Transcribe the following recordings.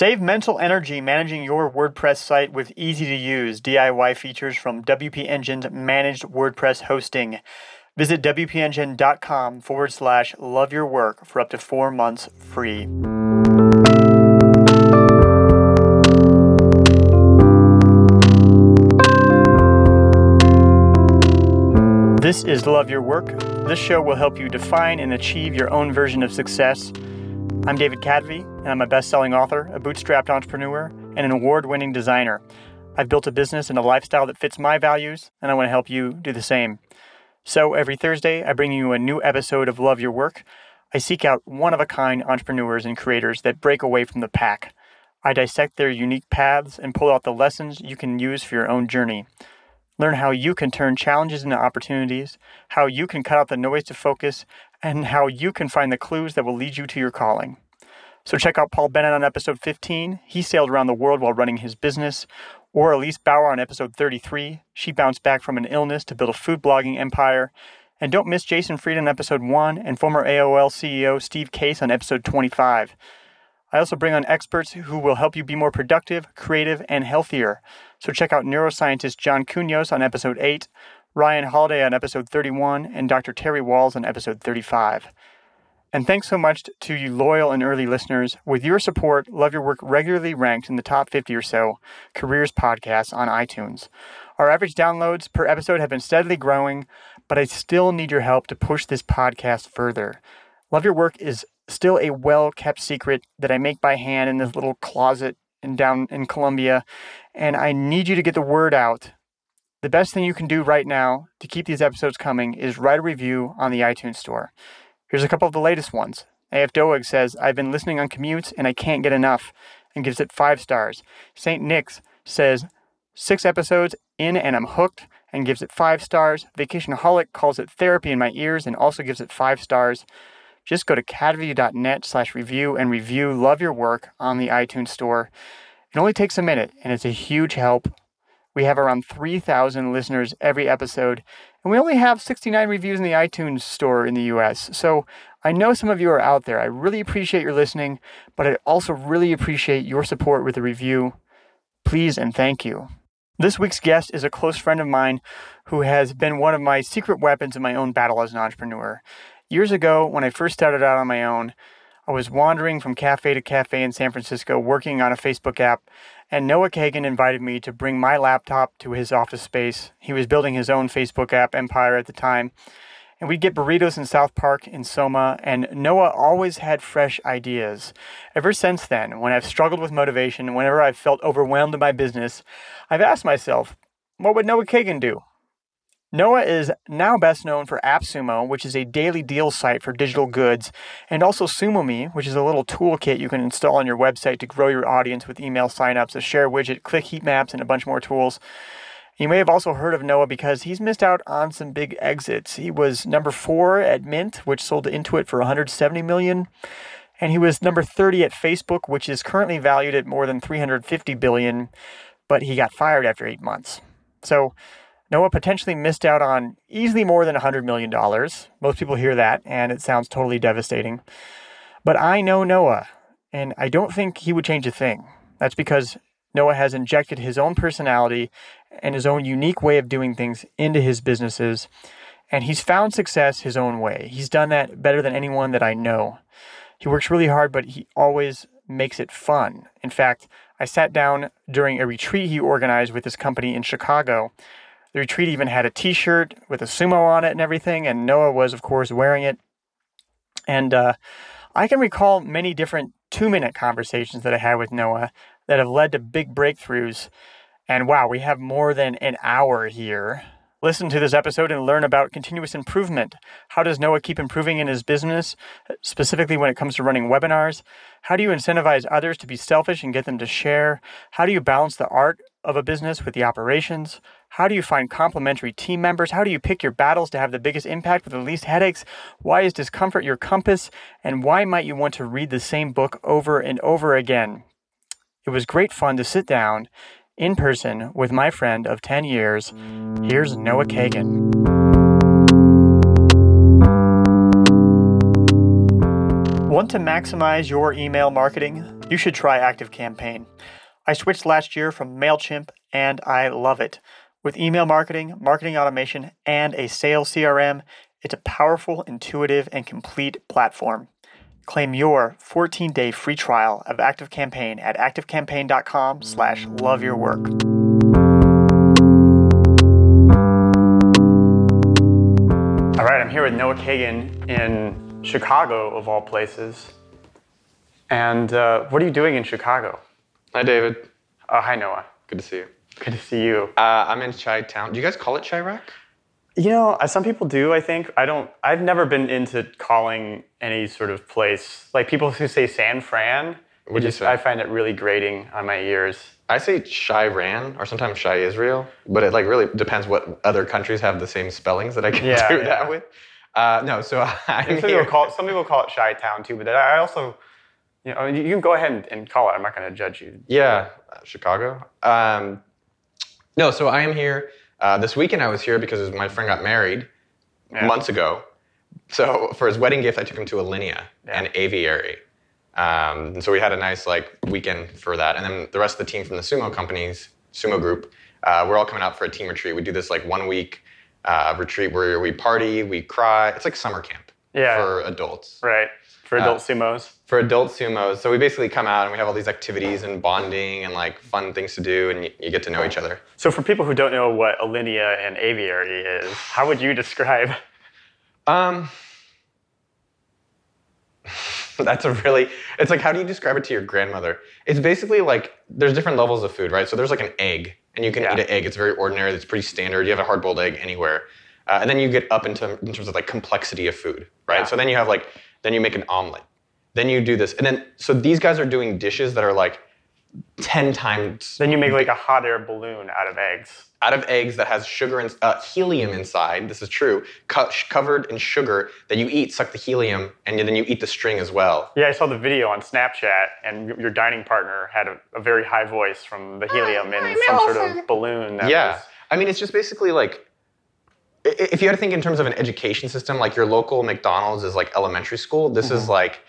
Save mental energy managing your WordPress site with easy-to-use DIY features from WP Engine's managed WordPress hosting. Visit wpengine.com/loveyourwork for up to 4 months free. This is Love Your Work. This show will help you define and achieve your own version of success. I'm David Cadvey, and I'm a best-selling author, a bootstrapped entrepreneur, and an award-winning designer. I've built a business and a lifestyle that fits my values, and I want to help you do the same. So every Thursday, I bring you a new episode of Love Your Work. I seek out one-of-a-kind entrepreneurs and creators that break away from the pack. I dissect their unique paths and pull out the lessons you can use for your own journey. Learn how you can turn challenges into opportunities, how you can cut out the noise to focus, and how you can find the clues that will lead you to your calling. So check out Paul Bennett on episode 15. He sailed around the world while running his business. Or Elise Bauer on episode 33. She bounced back from an illness to build a food blogging empire. And don't miss Jason Fried on episode 1 and former AOL CEO Steve Case on episode 25. I also bring on experts who will help you be more productive, creative, and healthier. So check out neuroscientist John Cunhos on episode 8, Ryan Holiday on episode 31, and Dr. Terry Walls on episode 35. And thanks so much to you loyal and early listeners. With your support, Love Your Work regularly ranked in the top 50 or so careers podcasts on iTunes. Our average downloads per episode have been steadily growing, but I still need your help to push this podcast further. Love Your Work is still a well-kept secret that I make by hand in this little closet down in Colombia, and I need you to get the word out. The best thing you can do right now to keep these episodes coming is write a review on the iTunes store. Here's a couple of the latest ones. AF Doeg says, I've been listening on commutes and I can't get enough, and gives it 5 stars. St. Nick's says, 6 episodes in and I'm hooked, and gives it 5 stars. Vacationaholic calls it therapy in my ears and also gives it 5 stars. Just go to cadvey.net/review and review Love Your Work on the iTunes store. It only takes a minute and it's a huge help. We have around 3,000 listeners every episode, and we only have 69 reviews in the iTunes store in the US. So I know some of you are out there. I really appreciate your listening, but I also really appreciate your support with a review. Please and thank you. This week's guest is a close friend of mine who has been one of my secret weapons in my own battle as an entrepreneur. Years ago, when I first started out on my own, I was wandering from cafe to cafe in San Francisco working on a Facebook app, and Noah Kagan invited me to bring my laptop to his office space. He was building his own Facebook app empire at the time, and we'd get burritos in South Park in Soma, and Noah always had fresh ideas. Ever since then, when I've struggled with motivation, whenever I've felt overwhelmed in my business, I've asked myself, what would Noah Kagan do? Noah is now best known for AppSumo, which is a daily deals site for digital goods, and also SumoMe, which is a little toolkit you can install on your website to grow your audience with email signups, a share widget, click heat maps, and a bunch more tools. You may have also heard of Noah because he's missed out on some big exits. He was number 4 at Mint, which sold to Intuit for $170 million, and he was number 30 at Facebook, which is currently valued at more than $350 billion, but he got fired after 8 months. So Noah potentially missed out on easily more than $100 million. Most people hear that, and it sounds totally devastating. But I know Noah, and I don't think he would change a thing. That's because Noah has injected his own personality and his own unique way of doing things into his businesses, and he's found success his own way. He's done that better than anyone that I know. He works really hard, but he always makes it fun. In fact, I sat down during a retreat he organized with his company in Chicago. The retreat even had a t-shirt with a sumo on it and everything, and Noah was, of course, wearing it. And I can recall many different 2-minute conversations that I had with Noah that have led to big breakthroughs. And wow, we have more than an hour here. Listen to this episode and learn about continuous improvement. How does Noah keep improving in his business, specifically when it comes to running webinars? How do you incentivize others to be selfish and get them to share? How do you balance the art of a business with the operations? How do you find complementary team members? How do you pick your battles to have the biggest impact with the least headaches? Why is discomfort your compass? And why might you want to read the same book over and over again? It was great fun to sit down in person with my friend of 10 years. Here's Noah Kagan. Want to maximize your email marketing? You should try ActiveCampaign. I switched last year from MailChimp and I love it. With email marketing, marketing automation, and a sales CRM, it's a powerful, intuitive, and complete platform. Claim your 14-day free trial of ActiveCampaign at activecampaign.com/loveyourwork. All right, I'm here with Noah Kagan in Chicago, of all places. And what are you doing in Chicago? Hi, David. Hi, Noah. Good to see you. Good to see you. I'm in Chi-Town. Do you guys call it Chirac? You know, some people do, I think. I've never been into calling any sort of place, like people who say San Fran. What do you say? I find it really grating on my ears. I say Chi-Ran or sometimes Chi-Israel, but it like really depends what other countries have the same spellings that I can do that with. Some people call it Chi-Town too, but I also, you know, you can go ahead and call it. I'm not going to judge you. Yeah, Chicago. No, so I am here. This weekend I was here because my friend got married months ago. So for his wedding gift, I took him to Alinea, an aviary. And so we had a nice weekend for that. And then the rest of the team from the sumo group, we're all coming out for a team retreat. We do this 1 week retreat where we party, we cry. It's like summer camp for adults. Right, for adult sumos. For adult sumos. So we basically come out and we have all these activities and bonding and fun things to do, and you get to know each other. So for people who don't know what Alinea and aviary is, how would you describe? It's like, how do you describe it to your grandmother? It's basically there's different levels of food, right? So there's an egg, and you can eat an egg. It's very ordinary. It's pretty standard. You have a hard-boiled egg anywhere. And then you get up in terms of complexity of food, right? Yeah. So then you have then you make an omelet. Then you do this. And then, so these guys are doing dishes that are 10 times. Then you make a hot air balloon out of eggs. Out of eggs that has sugar and helium inside. This is true. Covered in sugar that you eat, suck the helium, and then you eat the string as well. Yeah, I saw the video on Snapchat, and your dining partner had a very high voice from the helium in some sort of balloon. I mean, it's just basically if you had to think in terms of an education system, your local McDonald's is elementary school. This is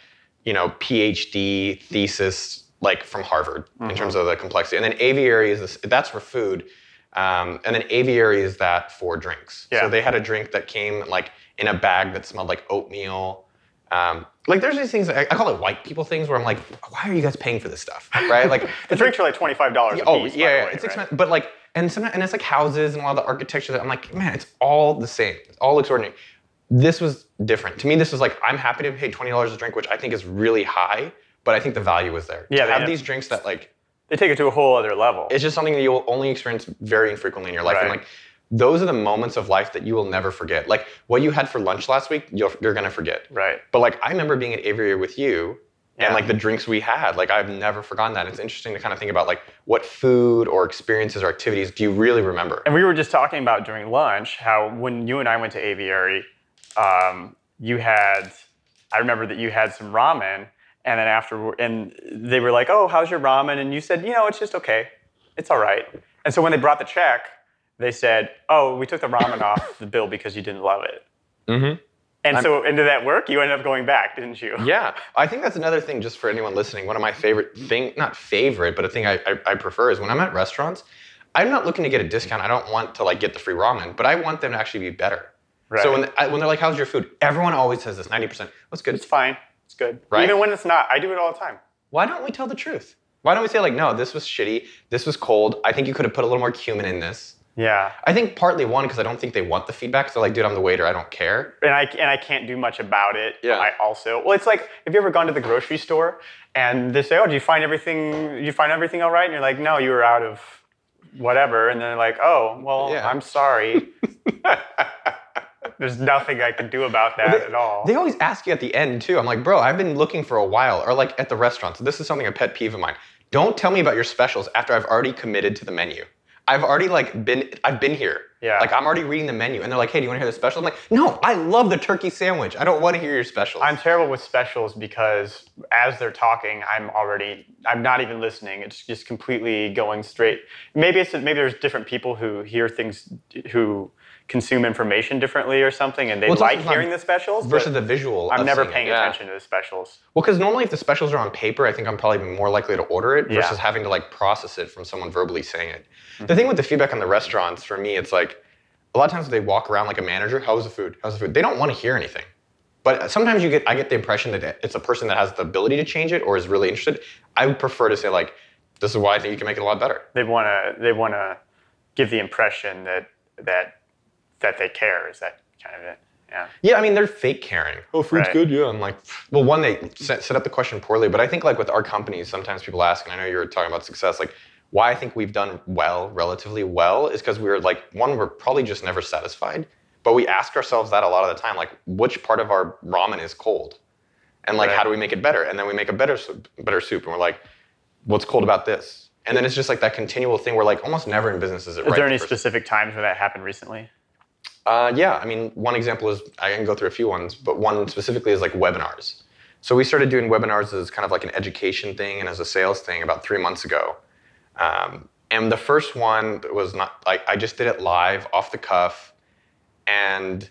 PhD thesis from Harvard in terms of the complexity. And then aviary that's for food. And then aviary is that for drinks. Yeah. So they had a drink that came in a bag that smelled like oatmeal. There's these things, I call it white people things, where I'm like, why are you guys paying for this stuff, right? The drinks are $25 a piece. Oh, yeah, it's expensive. But and it's houses and a lot of the architecture that I'm man, it's all the same. It all looks ordinary. This was different. To me, this was I'm happy to pay $20 a drink, which I think is really high, but I think the value was there. Yeah, to have these drinks that they take it to a whole other level. It's just something that you'll only experience very infrequently in your life. Right. And those are the moments of life that you will never forget. What you had for lunch last week, you're going to forget. Right. But I remember being at Aviary with you and the drinks we had. I've never forgotten that. It's interesting to kind of think about what food or experiences or activities do you really remember? And we were just talking about during lunch how when you and I went to Aviary, I remember that you had some ramen. And then and they were like, oh, how's your ramen? And you said, it's just okay. It's all right. And so when they brought the check, they said, oh, we took the ramen off the bill because you didn't love it. Mm-hmm. And did that work? You ended up going back, didn't you? Yeah. I think that's another thing, just for anyone listening. One of my favorite not favorite, but a thing I prefer is when I'm at restaurants, I'm not looking to get a discount. I don't want to get the free ramen, but I want them to actually be better. Right. So when they're like, how's your food? Everyone always says this, 90%. What's good? It's fine. It's good. Right? Even when it's not. I do it all the time. Why don't we tell the truth? Why don't we say no, this was shitty. This was cold. I think you could have put a little more cumin in this. Yeah. I think partly because I don't think they want the feedback. So dude, I'm the waiter. I don't care. And I can't do much about it. Yeah. It's have you ever gone to the grocery store and they say, oh, did you find everything all right? And you're like, no, you were out of whatever. And then they're like, oh, well, yeah. I'm sorry. There's nothing I can do about that at all. They always ask you at the end, too. I'm like, bro, I've been looking for a while. Or at the restaurant. So this is something, a pet peeve of mine. Don't tell me about your specials after I've already committed to the menu. I've already been here. Yeah. I'm already reading the menu. And they're like, hey, do you want to hear the special? I'm like, no, I love the turkey sandwich. I don't want to hear your specials. I'm terrible with specials because as they're talking, I'm not even listening. It's just completely going straight. Maybe there's different people who hear things, who consume information differently or something, and they Well, it's like also hearing the specials. versus but the visual. I'm of never seeing it. paying attention to the specials. Well, because normally if the specials are on paper, I think I'm probably more likely to order it versus Yeah. having to like process it from someone verbally saying it. The thing with the feedback on the restaurants, for me, it's like a lot of times they walk around like a manager. How's the food? How's the food? They don't want to hear anything. But sometimes I get the impression that it's a person that has the ability to change it or is really interested. I would prefer to say like, this is why I think you can make it a lot better. They want to give the impression that they care. Is that kind of it? Yeah. Yeah, I mean, they're fake caring. Oh, food's Right. good, yeah. I'm like, well, one, they set up the question poorly, but I think like with our companies, sometimes people ask, and I know you were talking about success, like why I think we've done well, relatively well, is because we're like, one, we're probably just never satisfied, but we ask ourselves that a lot of the time, like which part of our ramen is cold? And like, Right. how do we make it better? And then we make a better soup, and we're like, what's cold about this? And then it's just like that continual thing where like almost never in business is it right. Is there any the first- specific times where that happened recently? Yeah, I mean, one example is, I can go through a few ones, but one specifically is like webinars. So we started doing webinars as kind of like an education thing and as a sales thing about 3 months ago. And the first one was not, I just did it live, off the cuff. And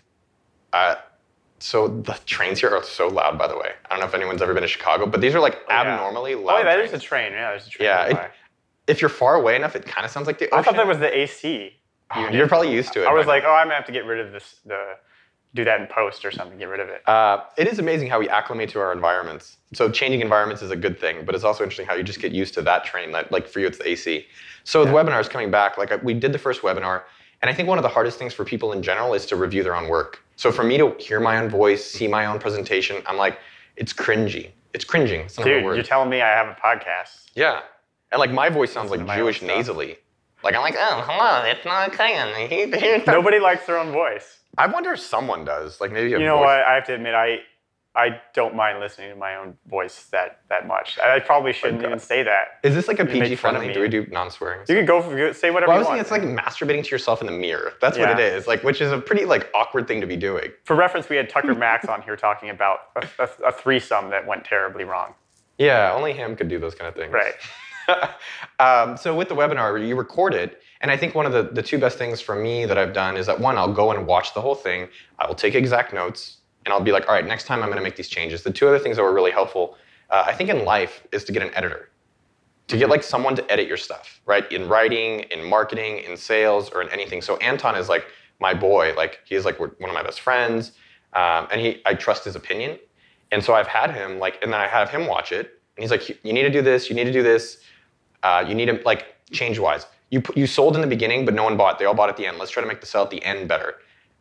so the trains here are so loud, by the way. I don't know if anyone's ever been to Chicago, but these are like abnormally loud. Oh, yeah, that is trains. a train. Yeah, there's a train. Yeah, nearby. if you're far away enough, it kind of sounds like the ocean. I thought that was the AC. Oh, you're probably used to it. I was by like, now. oh, I'm gonna have to get rid of this. Do that in post or something. Get rid of it. It is amazing how we acclimate to our environments. So changing environments is a good thing, but it's also interesting how you just get used to that train. That, like for you, it's the AC. So with webinars coming back, like we did the first webinar, and I think one of the hardest things for people in general is to review their own work. So for me to hear my own voice, see my own presentation, I'm like, it's cringy. It's cringing. It's not a Dude, word. you're telling me I have a podcast. Yeah, and like my voice sounds like my Jewish own stuff. nasally. Like I'm like, oh, hello, it's not saying. Nobody likes their own voice. I wonder if someone does. Like maybe a You know voice. what? I have to admit, I don't mind listening to my own voice that much. I probably shouldn't even say that. Is this like a make PG fun of friendly? me. Do we do non-swearing? You could say whatever Well, I you was want. thinking it's like masturbating to yourself in the mirror. That's what Yeah. it is. Like, which is a pretty like awkward thing to be doing. For reference, we had Tucker Max on here talking about a threesome that went terribly wrong. Yeah, only him could do those kind of things. Right. So with the webinar, you record it, and I think one of the two best things for me that I've done is that one, I'll go and watch the whole thing. I will take exact notes, and I'll be like, all right, next time I'm going to make these changes. The two other things that were really helpful, I think in life, is to get an editor. To get like someone to edit your stuff, right? In writing, in marketing, in sales, or in anything. So Anton is like my boy. Like he's like one of my best friends, and I trust his opinion. And so I've had him like, and then I have him watch it, and he's like, you need to do this, you need to do this, you need to like change-wise. You sold in the beginning, but no one bought. They all bought at the end. Let's try to make the sell at the end better.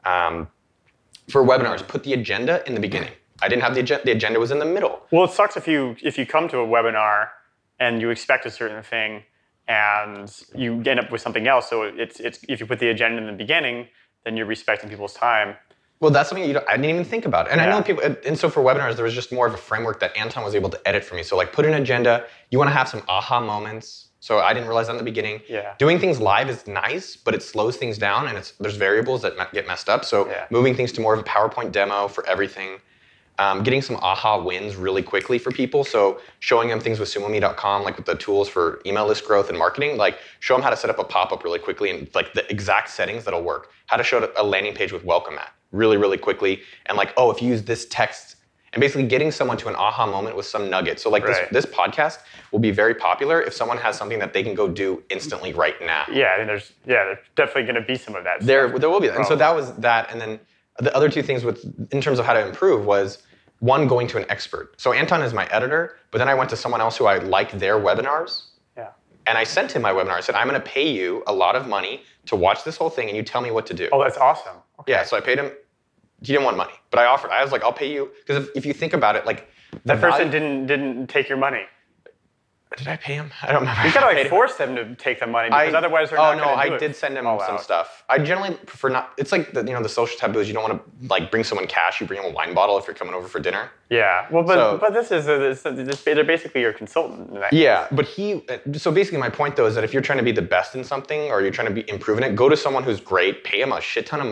For webinars, put the agenda in the beginning. I didn't have the agenda. The agenda was in the middle. Well, it sucks if you come to a webinar and you expect a certain thing and you end up with something else. So it's if you put the agenda in the beginning, then you're respecting people's time. Well, that's something I didn't even think about. And I Yeah. know people, and so for webinars, there was just more of a framework that Anton was able to edit for me. So like put an agenda, you want to have some aha moments. So I didn't realize that in the beginning. Yeah. Doing things live is nice, but it slows things down and there's variables that get messed up. So Yeah. moving things to more of a PowerPoint demo for everything. Getting some aha wins really quickly for people. So showing them things with SumoMe.com, like with the tools for email list growth and marketing, like show them how to set up a pop-up really quickly and like the exact settings that'll work. How to show a landing page with welcome at really, really quickly. And like, oh, if you use this text, and basically getting someone to an aha moment with some nugget. So like Right. this podcast will be very popular if someone has something that they can go do instantly right now. Yeah, and there's definitely going to be some of that. There will be that. And so Problem. that was that. And then the other two things in terms of how to improve was one, going to an expert. So Anton is my editor, but then I went to someone else who I liked their webinars. Yeah. And I sent him my webinar. I said, I'm going to pay you a lot of money to watch this whole thing and you tell me what to do. Oh, that's awesome. Okay. Yeah, so I paid him. He didn't want money, but I was like, I'll pay you. Because if you think about it, like That person didn't take your money. Did I pay him? I don't remember. You gotta I like paid him. force them to take the money because otherwise they're not no, going to do I it. did send him all some out. stuff. I generally prefer not. It's like the social taboos. You don't want to like bring someone cash. You bring them a wine bottle if you're coming over for dinner. Yeah. Well, So- but this is they're basically your consultant. In that Yeah, but so basically my point though is that if you're trying to be the best in something or you're trying to be improving it, go to someone who's great, pay him a shit ton of money,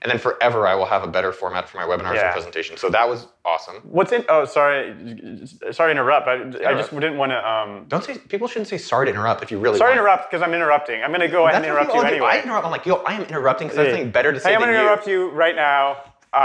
And then forever, I will have a better format for my webinars and presentations. So that was awesome. Sorry to interrupt. I just didn't want to. Don't say. People shouldn't say sorry to interrupt if you really. Sorry to interrupt because I'm interrupting. I'm going to go ahead and interrupt you anyway. I interrupt. I'm like, yo, I am interrupting because I have something better to say. Hey, I'm going to interrupt you right now.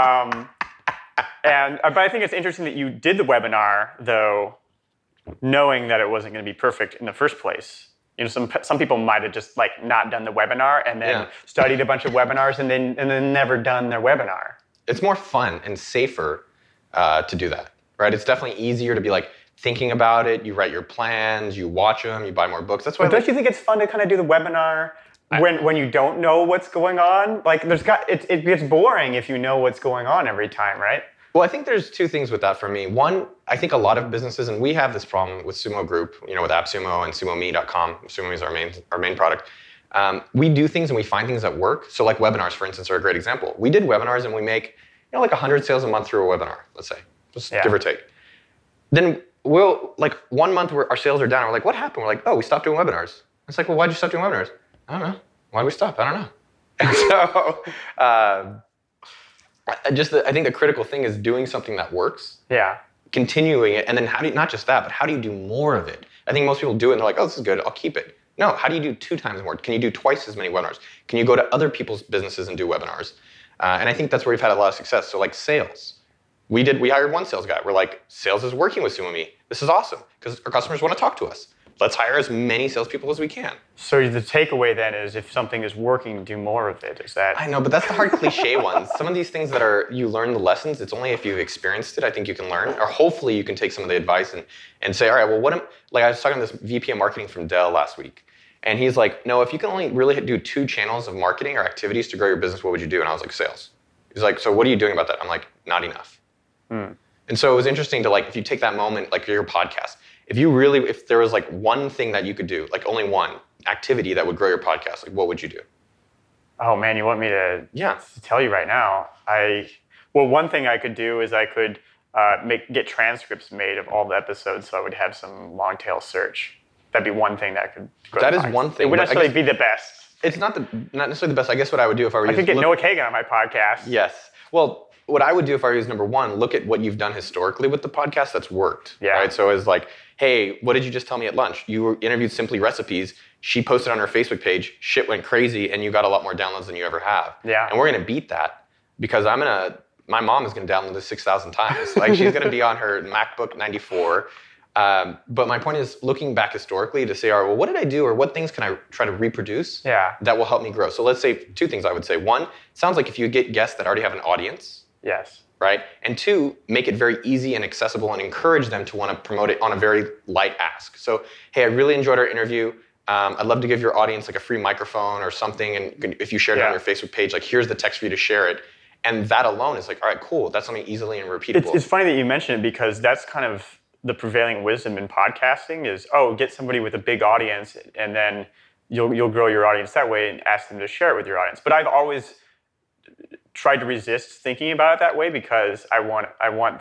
But I think it's interesting that you did the webinar though, knowing that it wasn't going to be perfect in the first place. You know, some people might have just like not done the webinar and then studied a bunch of webinars and then never done their webinar. It's more fun and safer to do that, right? It's definitely easier to be like thinking about it. You write your plans, you watch them, you buy more books. That's why. But don't you think it's fun to kind of do the webinar when you don't know what's going on? Like it gets boring if you know what's going on every time, right? Well, I think there's two things with that for me. One, I think a lot of businesses, and we have this problem with Sumo Group, you know, with AppSumo and SumoMe.com. Sumo is our main product. We do things and we find things that work. So like webinars, for instance, are a great example. We did webinars and we make, like 100 sales a month through a webinar, let's say, just give or take. Then we'll, like 1 month where our sales are down, we're like, what happened? We're like, oh, we stopped doing webinars. It's like, well, why'd you stop doing webinars? I don't know. Why'd we stop? I don't know. And so, I think the critical thing is doing something that works. Yeah. Continuing it, and then not just that, but how do you do more of it? I think most people do it and they're like, oh, this is good, I'll keep it. No, how do you do 2 times more? Can you do twice as many webinars? Can you go to other people's businesses and do webinars? And I think that's where we've had a lot of success. So like sales. We hired one sales guy. We're like, sales is working with SumoMe. This is awesome because our customers want to talk to us. Let's hire as many salespeople as we can. So the takeaway then is if something is working, do more of it. Is that? I know, but that's the hard cliche ones. Some of these things that you learn the lessons, it's only if you've experienced it, I think you can learn. Or hopefully you can take some of the advice and say, all right, well, I was talking to this VP of marketing from Dell last week. And he's like, no, if you can only really do 2 channels of marketing or activities to grow your business, what would you do? And I was like, sales. He's like, so what are you doing about that? I'm like, not enough. And so it was interesting to if you take that moment, like your podcast, if there was like one thing that you could do, like only one activity that would grow your podcast, like what would you do? Oh man, you want me to tell you right now? One thing I could do is I could get transcripts made of all the episodes, so I would have some long tail search. That'd be one thing that could grow. That is one thing. It wouldn't necessarily be the best. It's not necessarily the best. I guess what I would do if I were I could get Noah Kagan on my podcast. Yes. Well, what I would do if I was number one, look at what you've done historically with the podcast that's worked. Yeah. Right. So it's like, hey, what did you just tell me at lunch? You interviewed Simply Recipes. She posted on her Facebook page. Shit went crazy, and you got a lot more downloads than you ever have. Yeah. And we're gonna beat that because my mom is gonna download this 6,000 times. Like she's gonna be on her MacBook 94. But my point is looking back historically to say, all right, well, what did I do, or what things can I try to reproduce that will help me grow? So let's say 2 things I would say. 1, it sounds like if you get guests that already have an audience. Yes. Right? And 2, make it very easy and accessible and encourage them to want to promote it on a very light ask. So, hey, I really enjoyed our interview. I'd love to give your audience like a free microphone or something. And if you shared it on your Facebook page, like here's the text for you to share it. And that alone is like, all right, cool. That's something easily and repeatable. It's funny that you mention it because that's kind of the prevailing wisdom in podcasting is, get somebody with a big audience and then you'll grow your audience that way and ask them to share it with your audience. But I've always tried to resist thinking about it that way because I want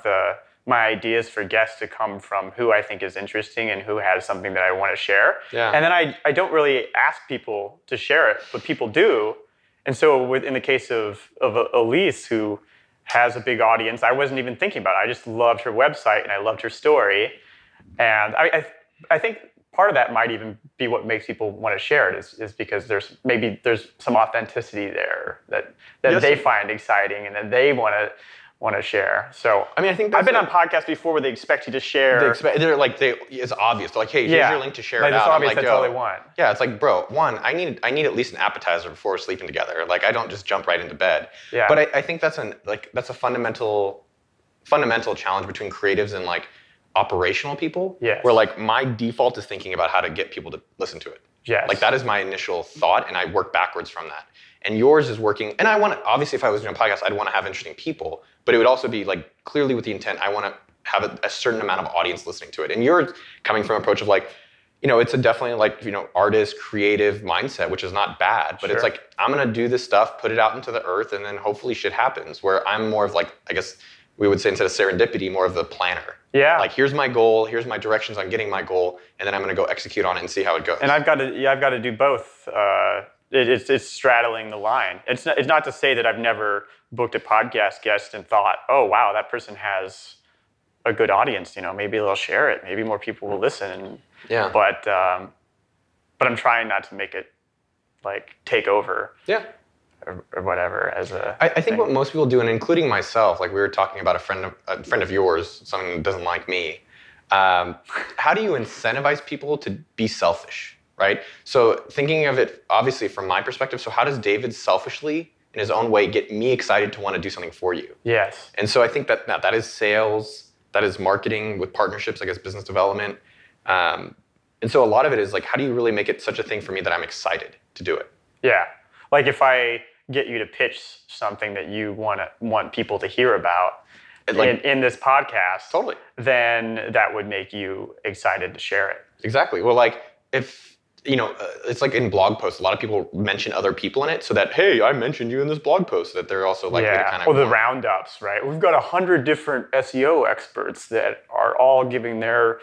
my ideas for guests to come from who I think is interesting and who has something that I want to share. Yeah. And then I don't really ask people to share it, but people do. And so in the case of Elise, who has a big audience, I wasn't even thinking about it. I just loved her website and I loved her story. And I think part of that might even be what makes people want to share it is because there's some authenticity there that they find exciting and that they want to share. So I think I've been on podcasts before where they expect you to share. It's obvious. They're like, hey, here's your link to share it it's out. Obvious, that's all they want. Yeah, it's like, bro, I need at least an appetizer before sleeping together. Like I don't just jump right into bed. Yeah. But I think that's a fundamental challenge between creatives and like operational people. Yes. Where like my default is thinking about how to get people to listen to it. Yes. Like that is my initial thought, and I work backwards from that. And yours is working, and obviously if I was doing a podcast, I'd want to have interesting people, but it would also be like clearly with the intent, I want to have a certain amount of audience listening to it. And you're coming from an approach of like, it's a definitely like, artist, creative mindset, which is not bad, but It's like, I'm going to do this stuff, put it out into the earth, and then hopefully shit happens, where I'm more of like, I guess we would say instead of serendipity, more of the planner. Yeah. Like here's my goal, here's my directions on getting my goal, and then I'm going to go execute on it and see how it goes. And I've got to do both. It's straddling the line. It's not to say that I've never booked a podcast guest and thought, oh wow, that person has a good audience. Maybe they'll share it. Maybe more people will listen. Yeah. But I'm trying not to make it like take over. Yeah. Or whatever as a. I think what most people do, and including myself, like we were talking about a friend of yours, someone who doesn't like me. How do you incentivize people to be selfish, right? So thinking of it, obviously from my perspective, so how does David selfishly, in his own way, get me excited to want to do something for you? Yes. And so I think that is sales, that is marketing with partnerships, I guess business development. And so a lot of it is like, how do you really make it such a thing for me that I'm excited to do it? Yeah. Like if I get you to pitch something that you want people to hear about in this podcast, totally, then that would make you excited to share it. Exactly. Well, like if, it's like in blog posts, a lot of people mention other people in it so that, hey, I mentioned you in this blog post, that they're also likely to kind of... Or the roundups, right? We've got 100 different SEO experts that are all giving their...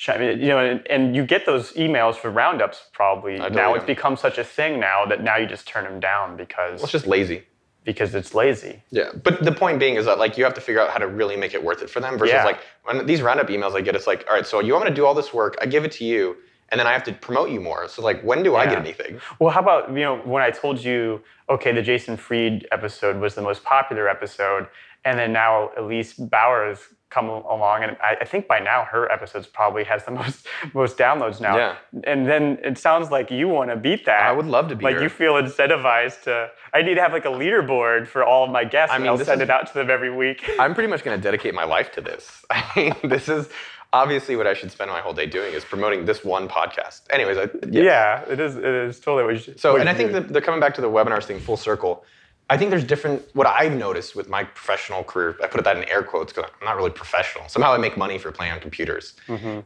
and you get those emails for roundups probably. Now it's become such a thing now that now you just turn them down because... Well, it's just lazy. Because it's lazy. Yeah, but the point being is that like you have to figure out how to really make it worth it for them versus like when these roundup emails I get, it's like, all right, so you want me to do all this work, I give it to you, and then I have to promote you more. So like, when do I get anything? Well, how about, when I told you, okay, the Jason Fried episode was the most popular episode, and then now Elise Bauer has come along, and I think by now her episodes probably has the most downloads now. Yeah. And then it sounds like you want to beat that. I would love to beat her. Like you feel incentivized to... I need to have like a leaderboard for all of my guests, and I'll send it out to them every week. I'm pretty much going to dedicate my life to this. I mean, this is obviously what I should spend my whole day doing, is promoting this one podcast. Anyways, yeah, it is totally what you should. So, and I think that they're coming back to the webinars thing full circle. I think there's what I've noticed with my professional career, I put that in air quotes because I'm not really professional. Somehow I make money for playing on computers. Mm-hmm.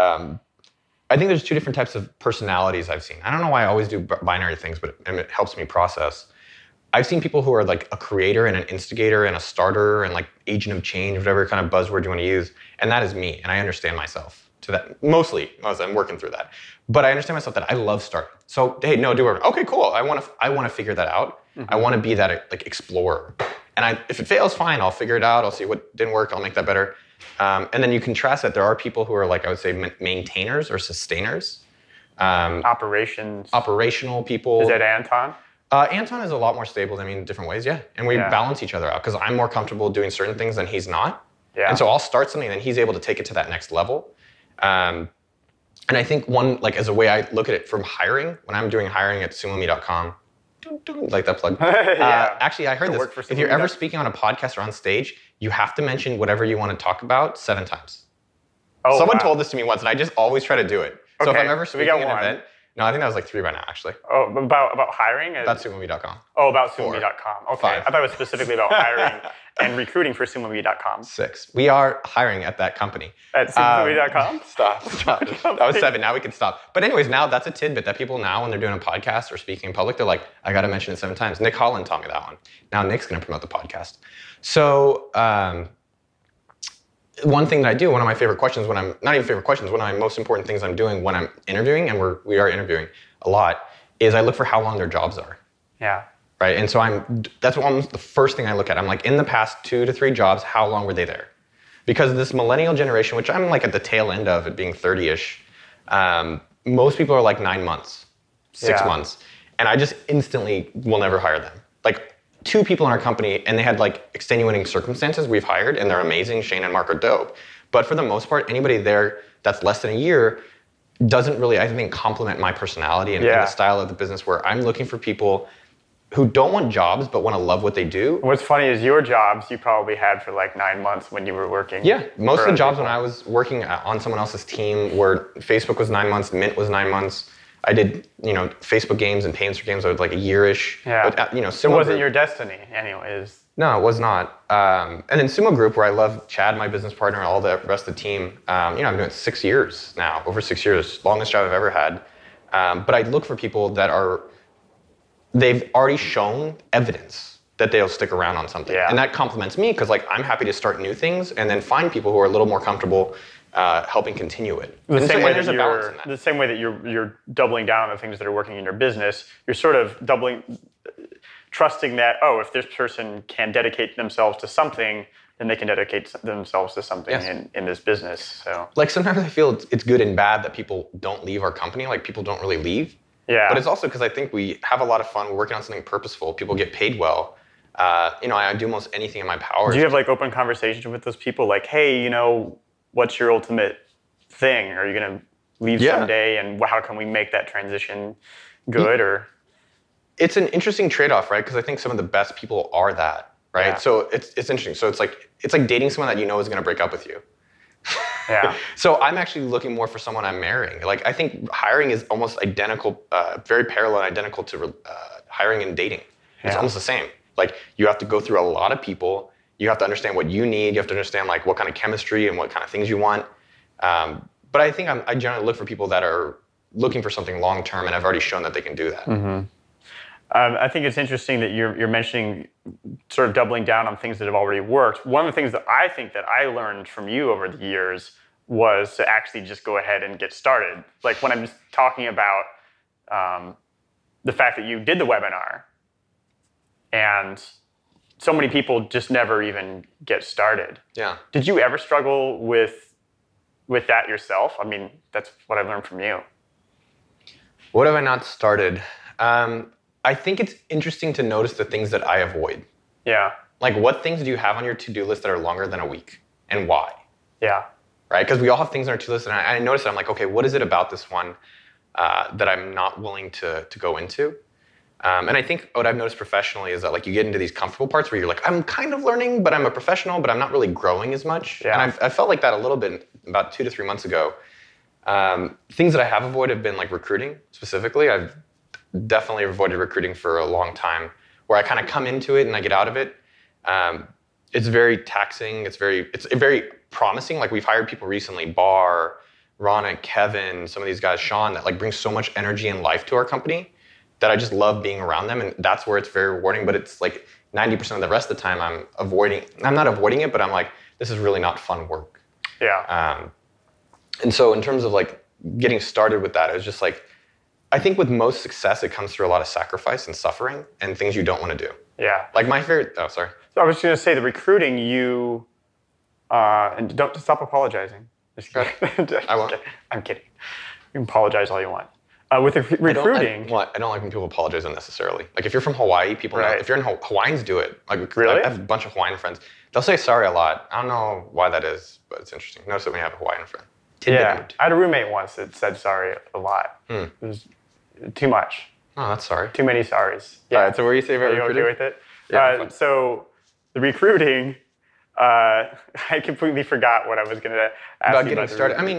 I think there's two different types of personalities I've seen. I don't know why I always do binary things, but it helps me process. I've seen people who are like a creator and an instigator and a starter and like agent of change, whatever kind of buzzword you want to use. And that is me. And I understand myself to that. Mostly, I'm working through that. But I understand myself that I love starting. So, hey, no, do it. Okay, cool. I want to figure that out. Mm-hmm. I want to be that like explorer. And if it fails, fine. I'll figure it out. I'll see what didn't work. I'll make that better. And then you contrast that. There are people who are like, I would say, maintainers or sustainers. Operational people. Is that Anton? Anton is a lot more stable than me in different ways, yeah. And we balance each other out because I'm more comfortable doing certain things than he's not. Yeah. And so I'll start something and then he's able to take it to that next level. And I think as a way I look at it from hiring, when I'm doing hiring at sumomi.com, like that plug. Actually, I heard this. If you're ever speaking on a podcast or on stage, you have to mention whatever you want to talk about 7 times. Oh, Someone told this to me once and I just always try to do it. So if I'm ever speaking at an event, no, I think that was like 3 by now, actually. Oh, about hiring? About sumomi.com. Oh, about sumomi.com. Okay. 5. I thought it was specifically about hiring and recruiting for sumomi.com. 6. We are hiring at that company. At sumomi.com? Stop. That was 7. Now we can stop. But anyways, now that's a tidbit that people now, when they're doing a podcast or speaking in public, they're like, I got to mention it 7 times. Nick Holland taught me that one. Now Nick's going to promote the podcast. So one thing that I do, one of my favorite questions one of my most important things I'm doing when I'm interviewing, and we are interviewing a lot, is I look for how long their jobs are. Yeah. Right, and so that's almost the first thing I look at. I'm like, in the past 2 to 3 jobs, how long were they there? Because this millennial generation, which I'm like at the tail end of it being 30-ish, most people are like 9 months, 6 months. And I just instantly will never hire them. Like 2 people in our company, and they had like extenuating circumstances we've hired, and they're amazing. Shane and Mark are dope. But for the most part, anybody there that's less than a year doesn't really, I think, complement my personality and the style of the business, where I'm looking for people who don't want jobs but want to love what they do. What's funny is your jobs you probably had for like 9 months when you were working. Yeah, most of the jobs when I was working on someone else's team were Facebook was 9 months, Mint was 9 months. I did, Facebook games and payments for games. I was like a year-ish. Yeah. But, it wasn't your destiny, anyways. No, it was not. And then Sumo Group, where I love Chad, my business partner, and all the rest of the team. I'm doing it 6 years now, over 6 years, longest job I've ever had. But I look for people that they've already shown evidence that they'll stick around on something. Yeah. And that compliments me because I'm happy to start new things and then find people who are a little more comfortable helping continue it. The And same so, way and there's that a balance in that. the same way that you're doubling down on the things that are working in your business, you're sort of trusting that, if this person can dedicate themselves to something, then they can dedicate themselves to something in this business. So, like, sometimes I feel it's good and bad that people don't leave our company. Like, people don't really leave. Yeah. But it's also because I think we have a lot of fun. We're working on something purposeful. People get paid well. I do almost anything in my power. Do you have like open conversations with those people? Like, hey, what's your ultimate thing? Are you going to leave someday? And how can we make that transition good? Or it's an interesting trade-off, right? Because I think some of the best people are that, right? Yeah. So it's interesting. So it's like dating someone that you know is going to break up with you. Yeah. So I'm actually looking more for someone I'm marrying. Like, I think hiring is almost identical, very parallel and identical to hiring and dating. It's almost the same. Like, you have to go through a lot of people. You have to understand what you need. You have to understand like what kind of chemistry and what kind of things you want. But I think I generally look for people that are looking for something long term, and I've already shown that they can do that. Mm-hmm. I think it's interesting that you're mentioning sort of doubling down on things that have already worked. One of the things that I think that I learned from you over the years was to actually just go ahead and get started. Like, when I'm just talking about the fact that you did the webinar, and so many people just never even get started. Yeah. Did you ever struggle with that yourself? I mean, that's what I learned from you. What have I not started? I think it's interesting to notice the things that I avoid. Yeah. Like, what things do you have on your to-do list that are longer than a week, and why? Yeah. Right? Because we all have things on our to-do list, and I noticed it. I'm like, okay, what is it about this one that I'm not willing to go into? And I think what I've noticed professionally is that, like, you get into these comfortable parts where you're like, I'm kind of learning, but I'm a professional, but I'm not really growing as much. Yeah. And I felt like that a little bit about 2 to 3 months ago. Things that I have avoided have been like recruiting specifically. I've definitely avoided recruiting for a long time, where I kind of come into it and I get out of it. It's very taxing. It's very promising. Like, we've hired people recently, Bar, Ronick, Kevin, some of these guys, Sean, that like bring so much energy and life to our company that I just love being around them. And that's where it's very rewarding. But it's like 90% of the rest of the time I'm not avoiding it, but I'm like, this is really not fun work. Yeah. And so in terms of like getting started with that, it was just like, I think with most success, it comes through a lot of sacrifice and suffering and things you don't want to do. Yeah. Like my favorite, sorry. So I was going to say, the recruiting, and don't stop apologizing. I won't. I'm kidding. You can apologize all you want. With the recruiting. I don't like when people apologize unnecessarily. Like, if you're from Hawaii, people know. If you're in Hawaiians do it. Like, really? I have a bunch of Hawaiian friends. They'll say sorry a lot. I don't know why that is, but it's interesting. Notice it when you have a Hawaiian friend. Yeah. I had a roommate once that said sorry a lot. It was too much. Oh, that's sorry. Too many sorries. Yeah. All right, so what do you say about recruiting? Are you okay with it? Yeah. So the recruiting, I completely forgot what I was going to ask about you getting started. I mean,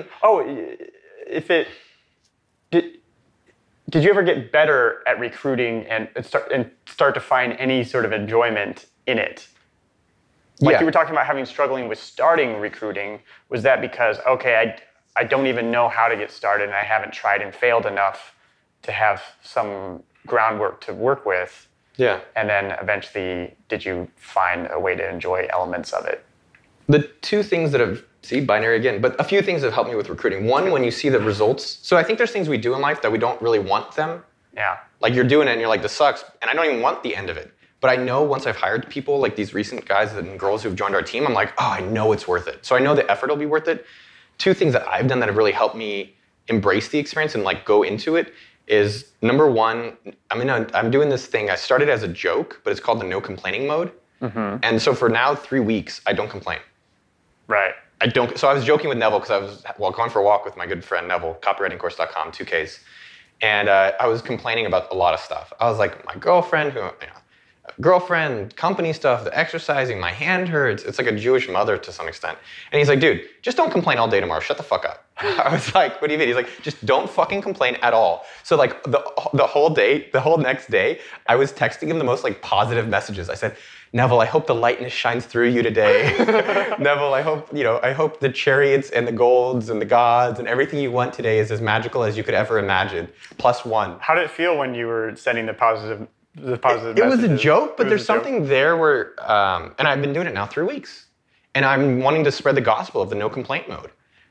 did you ever get better at recruiting and start to find any sort of enjoyment in it? Like, you were talking about struggling with starting recruiting. Was that because, okay, I don't even know how to get started and I haven't tried and failed enough to have some groundwork to work with? Yeah. And then eventually, did you find a way to enjoy elements of it? The two things that have, binary again, but a few things have helped me with recruiting. One, when you see the results. So I think there's things we do in life that we don't really want them. Yeah. Like, you're doing it and you're like, this sucks. And I don't even want the end of it. But I know once I've hired people, like these recent guys and girls who've joined our team, I'm like, I know it's worth it. So I know the effort will be worth it. Two things that I've done that have really helped me embrace the experience and like go into it is, number one, I'm doing this thing. I started as a joke, but it's called the no complaining mode. Mm-hmm. And so for now 3 weeks, I don't complain. Right. So I was joking with Neville because I was going for a walk with my good friend Neville, copywritingcourse.com, 2Ks. And I was complaining about a lot of stuff. I was like, my girlfriend, company stuff, the exercising, my hand hurts. It's like a Jewish mother to some extent. And he's like, dude, just don't complain all day tomorrow. Shut the fuck up. I was like, what do you mean? He's like, just don't fucking complain at all. So like the whole next day, I was texting him the most like positive messages. I said, Neville, I hope the lightness shines through you today. Neville, I hope the chariots and the golds and the gods and everything you want today is as magical as you could ever imagine. +1. How did it feel when you were sending the positive It was a joke, but there's something there where, and I've been doing it now 3 weeks, and I'm wanting to spread the gospel of the no complaint mode.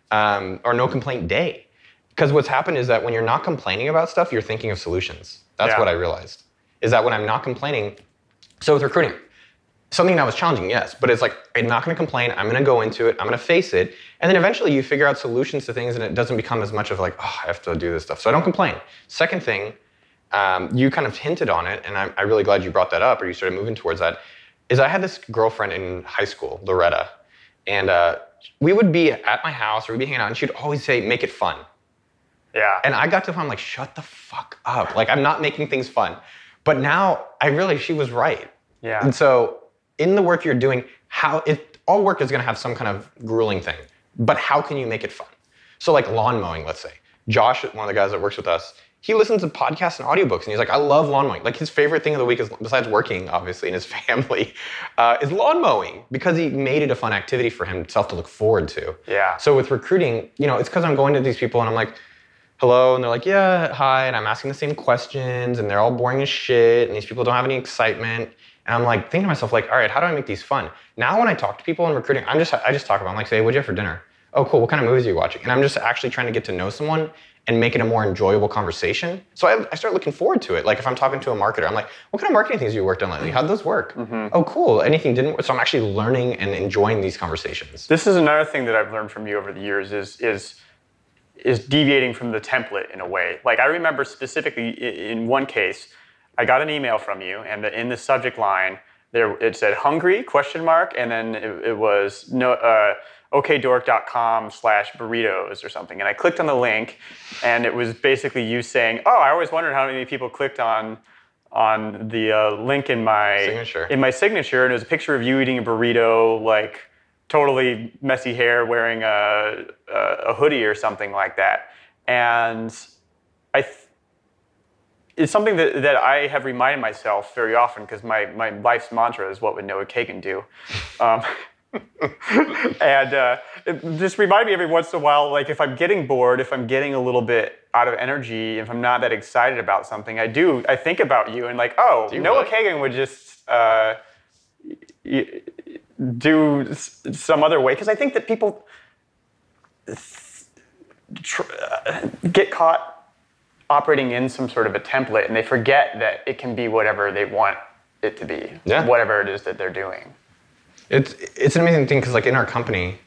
or no complaint day. Because what's happened is that when you're not complaining about stuff, you're thinking of solutions. That's what I realized. Is that when I'm not complaining, so with recruiting, something that was challenging, yes, but it's like, I'm not going to complain. I'm going to go into it. I'm going to face it. And then eventually you figure out solutions to things and it doesn't become as much of like, oh, I have to do this stuff. So I don't complain. Second thing, you kind of hinted on it, and I'm really glad you brought that up or you started moving towards that, is I had this girlfriend in high school, Loretta, and we would be at my house or we'd be hanging out and she'd always say, make it fun. Yeah. And I got to the point, I'm like, shut the fuck up. Like, I'm not making things fun. But now I realize she was right. Yeah. And so in the work you're doing, all work is going to have some kind of grueling thing, but how can you make it fun? So like lawn mowing, let's say. Josh, one of the guys that works with us, he listens to podcasts and audiobooks, and he's like, I love lawn mowing. Like his favorite thing of the week is, besides working, obviously, and his family, is lawn mowing because he made it a fun activity for himself to look forward to. Yeah. So with recruiting, it's because I'm going to these people and I'm like, hello, and they're like, yeah, hi, and I'm asking the same questions, and they're all boring as shit, and these people don't have any excitement. And I'm like thinking to myself, like, all right, how do I make these fun? Now when I talk to people in recruiting, I just talk about, I'm like, say, what'd you have for dinner? Oh, cool, what kind of movies are you watching? And I'm just actually trying to get to know someone and make it a more enjoyable conversation. So I start looking forward to it. Like if I'm talking to a marketer, I'm like, what kind of marketing things have you worked on lately? How'd those work? Mm-hmm. Oh, cool, anything didn't work? So I'm actually learning and enjoying these conversations. This is another thing that I've learned from you over the years is deviating from the template in a way. Like I remember specifically in one case, I got an email from you, and in the subject line, it said hungry, ? And then it was okdork.com/burritos or something. And I clicked on the link, and it was basically you saying, oh, I always wondered how many people clicked on the link in my signature, and it was a picture of you eating a burrito, like totally messy hair, wearing a hoodie or something like that. And it's something that I have reminded myself very often because my life's mantra is what would Noah Kagan do. And it just reminded me every once in a while, like if I'm getting bored, if I'm getting a little bit out of energy, if I'm not that excited about something, I think about you and like, oh, Noah Kagan would just do some other way. Because I think that people get caught operating in some sort of a template, and they forget that it can be whatever they want it to be, whatever it is that they're doing. It's an amazing thing because like in our company,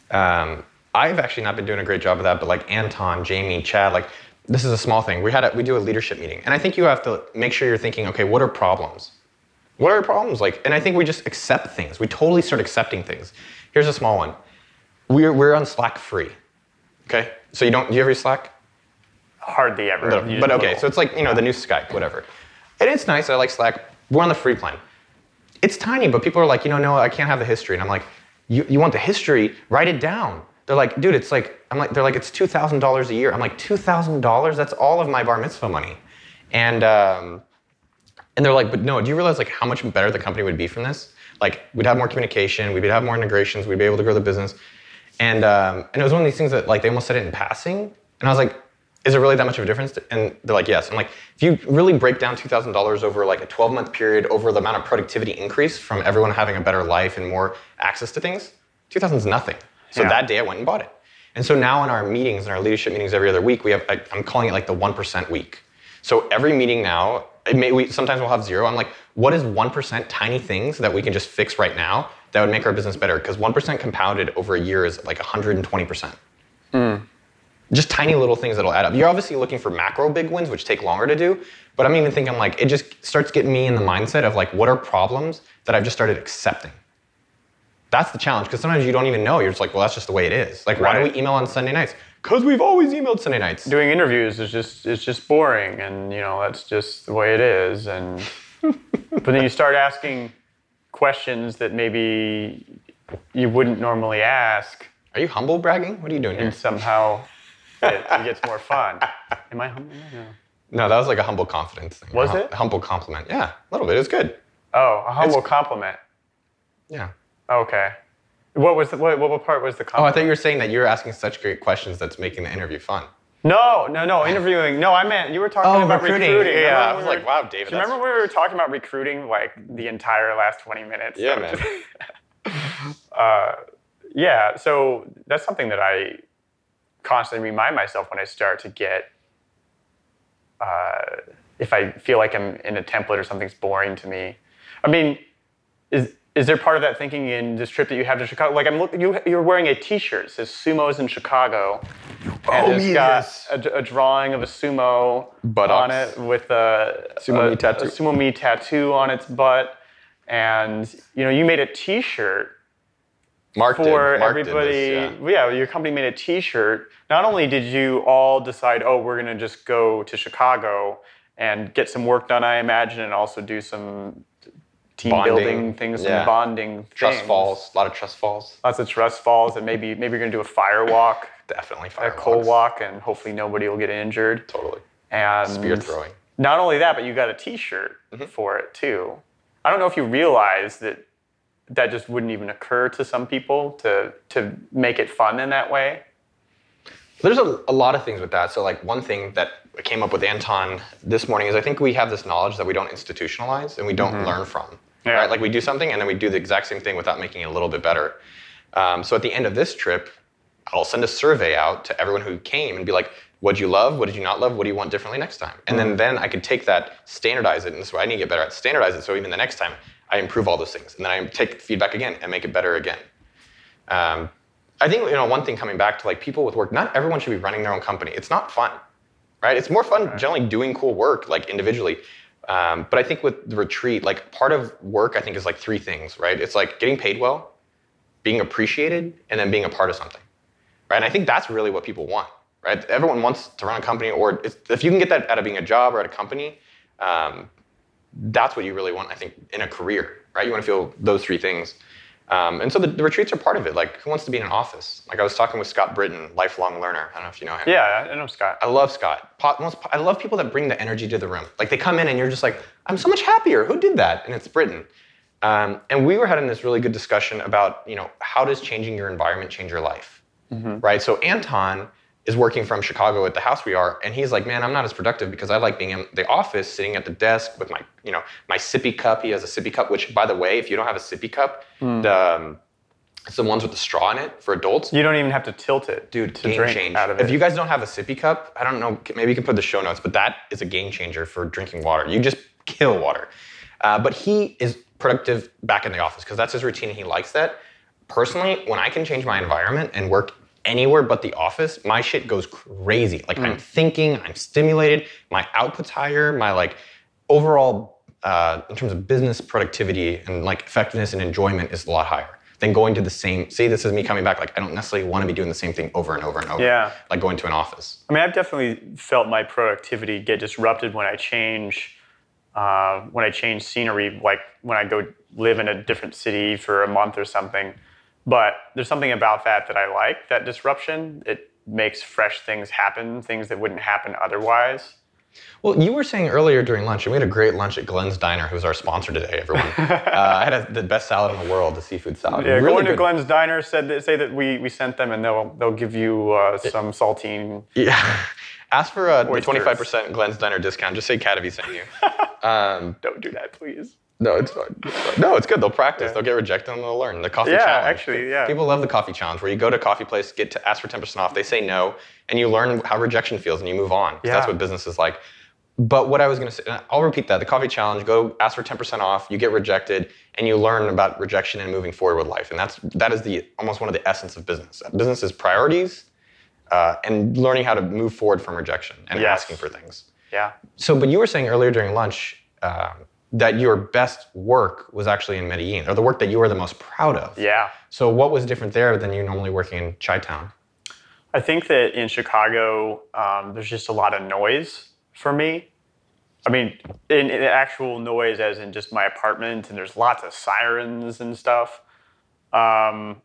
I've actually not been doing a great job of that, but like Anton, Jamie, Chad, like this is a small thing. We do a leadership meeting, and I think you have to make sure you're thinking, okay, what are problems? What are problems? Like, and I think we just accept things. We totally start accepting things. Here's a small one. We're on Slack free. Okay, so do you ever use Slack? Hardly ever. But okay, so it's like, the new Skype, whatever. And it's nice, I like Slack. We're on the free plan. It's tiny, but people are like, no, I can't have the history. And I'm like, you want the history? Write it down. They're like, dude, it's like, they're like, it's $2,000 a year. I'm like, $2,000? That's all of my bar mitzvah money. And they're like, but no, do you realize like how much better the company would be from this? Like, we'd have more communication, we'd have more integrations, we'd be able to grow the business. And it was one of these things that like they almost said it in passing. And I was like, is it really that much of a difference? And they're like, yes. I'm like, if you really break down $2,000 over like a 12-month period over the amount of productivity increase from everyone having a better life and more access to things, 2,000 is nothing. So that day I went and bought it. And so now in our meetings, in our leadership meetings every other week, I'm calling it like the 1% week. So every meeting now, sometimes we'll have zero. I'm like, what is 1% tiny things that we can just fix right now that would make our business better? Because 1% compounded over a year is like 120%. Just tiny little things that'll add up. You're obviously looking for macro big wins, which take longer to do. But I'm even thinking like, it just starts getting me in the mindset of like, what are problems that I've just started accepting? That's the challenge, because sometimes you don't even know. You're just like, well, that's just the way it is. Like, why do we email on Sunday nights? Because we've always emailed Sunday nights. Doing interviews is just boring, and that's just the way it is. And but then you start asking questions that maybe you wouldn't normally ask. Are you humble bragging? What are you doing here? And somehow it gets more fun. Am I humble? No, that was like a humble confidence thing. Was it? A humble compliment. Yeah, a little bit. It's good. Oh, a humble compliment. Yeah. Okay. What part was the compliment? Oh, I thought you were saying that you're asking such great questions that's making the interview fun. No, interviewing. No, I meant you were talking about recruiting. Yeah, I was like, wow, David. Do you remember when we were talking about recruiting like the entire last 20 minutes? Yeah, man. Yeah, so that's something that I constantly remind myself when I start to get, if I feel like I'm in a template or something's boring to me. I mean, is there part of that thinking in this trip that you have to Chicago? Like you're wearing a T-shirt that says "Sumos in Chicago," and it's got a drawing of a sumo on it with a Sumo Me tattoo on its butt, and you made a T-shirt for everybody. Your company made a T-shirt. Not only did you all decide, we're going to just go to Chicago and get some work done, I imagine, and also do some team building things and bonding trust things. falls, a lot of trust falls. Lots of trust falls, and maybe you're going to do a fire walk. Definitely fire a coal walk, and hopefully nobody will get injured. Totally. And spear throwing. Not only that, but you got a T-shirt for it too. I don't know if you realize that just wouldn't even occur to some people to make it fun in that way. There's a lot of things with that. So like one thing that I came up with Anton this morning is I think we have this knowledge that we don't institutionalize and we don't learn from. Yeah. Right? Like we do something and then we do the exact same thing without making it a little bit better. So at the end of this trip, I'll send a survey out to everyone who came and be like, what did you love? What did you not love? What do you want differently next time? And then I could take that, standardize it, and this is what I need to get better at, standardize it so even the next time I improve all those things. And then I take feedback again and make it better again. I think one thing coming back to like people with work, not everyone should be running their own company. It's not fun, right? It's more fun generally doing cool work like individually. But I think with the retreat, like part of work I think is like three things, right? It's like getting paid well, being appreciated, and then being a part of something, right? And I think that's really what people want, right? Everyone wants to run a company, or if you can get that out of being a job or at a company, that's what you really want, I think, in a career, right? You want to feel those three things. And so the retreats are part of it. Like, who wants to be in an office? Like, I was talking with Scott Britton, lifelong learner. I don't know if you know him. Yeah, I know Scott. I love Scott. I love people that bring the energy to the room. Like, they come in and you're just like, I'm so much happier. Who did that? And it's Britton. And we were having this really good discussion about, how does changing your environment change your life, right? So Anton is working from Chicago at the house we are, and he's like, man, I'm not as productive because I like being in the office, sitting at the desk with my, my sippy cup. He has a sippy cup, which, by the way, if you don't have a sippy cup, it's the ones with the straw in it for adults. You don't even have to tilt it, dude. to game drink change. out of it. If you guys don't have a sippy cup, I don't know, maybe you can put the show notes, but that is a game changer for drinking water. You just kill water. But he is productive back in the office because that's his routine and he likes that. Personally, when I can change my environment and work anywhere but the office, my shit goes crazy. Like I'm thinking, I'm stimulated, my output's higher, my like overall, in terms of business productivity and like effectiveness and enjoyment is a lot higher than going to the same, see, this is me coming back, like I don't necessarily want to be doing the same thing over and over and over. Yeah. Like going to an office. I mean, I've definitely felt my productivity get disrupted when I change scenery, like when I go live in a different city for a month or something. But there's something about that I like, that disruption. It makes fresh things happen, things that wouldn't happen otherwise. Well, you were saying earlier during lunch, and we had a great lunch at Glenn's Diner, who's our sponsor today, everyone. I had the best salad in the world, the seafood salad. Yeah, really going to good. Glenn's Diner, say that we sent them, and they'll give you some saltine. Yeah. Ask for a 25% Glenn's Diner discount. Just say Catavi sent you. Don't do that, please. No, it's fine. No, it's good. They'll practice. Yeah. They'll get rejected and they'll learn. The coffee challenge. Actually, yeah. People love the coffee challenge where you go to a coffee place, get to ask for 10% off. They say no, and you learn how rejection feels and you move on. Yeah. That's what business is like. But what I was going to say, I'll repeat that. The coffee challenge, go ask for 10% off, you get rejected, and you learn about rejection and moving forward with life. And that is almost one of the essence of business. Business is priorities and learning how to move forward from rejection and asking for things. Yeah. So, but you were saying earlier during lunch, that your best work was actually in Medellin, or the work that you were the most proud of. Yeah. So what was different there than you normally working in Chi-Town? I think that in Chicago, there's just a lot of noise for me. I mean, in actual noise as in just my apartment, and there's lots of sirens and stuff. And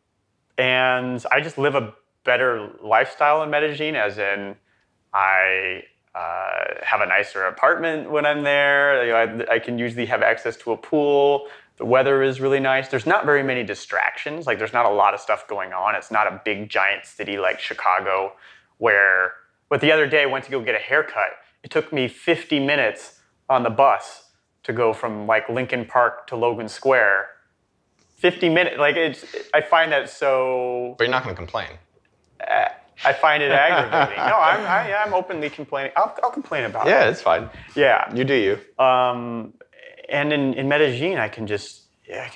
I just live a better lifestyle in Medellin, as in I have a nicer apartment when I'm there. I can usually have access to a pool. The weather is really nice. There's not very many distractions. Like there's not a lot of stuff going on. It's not a big giant city like Chicago but the other day I went to go get a haircut. It took me 50 minutes on the bus to go from like Lincoln Park to Logan Square. 50 minutes, I find that so... But you're not going to complain. I find it aggravating. No, I'm openly complaining. I'll complain about it. Yeah, it's fine. Yeah. You do you. And in Medellin, I can just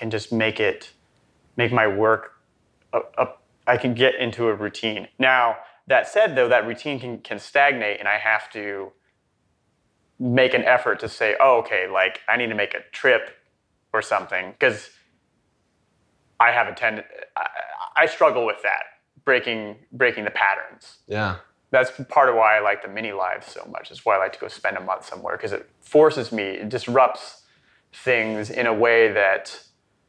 make my work. I can get into a routine. Now, that said, though, that routine can stagnate, and I have to make an effort to say, oh, okay, like I need to make a trip or something, because I have I struggle with that, breaking the patterns. Yeah. That's part of why I like the mini lives so much. It's why I like to go spend a month somewhere, because it forces me, it disrupts things in a way that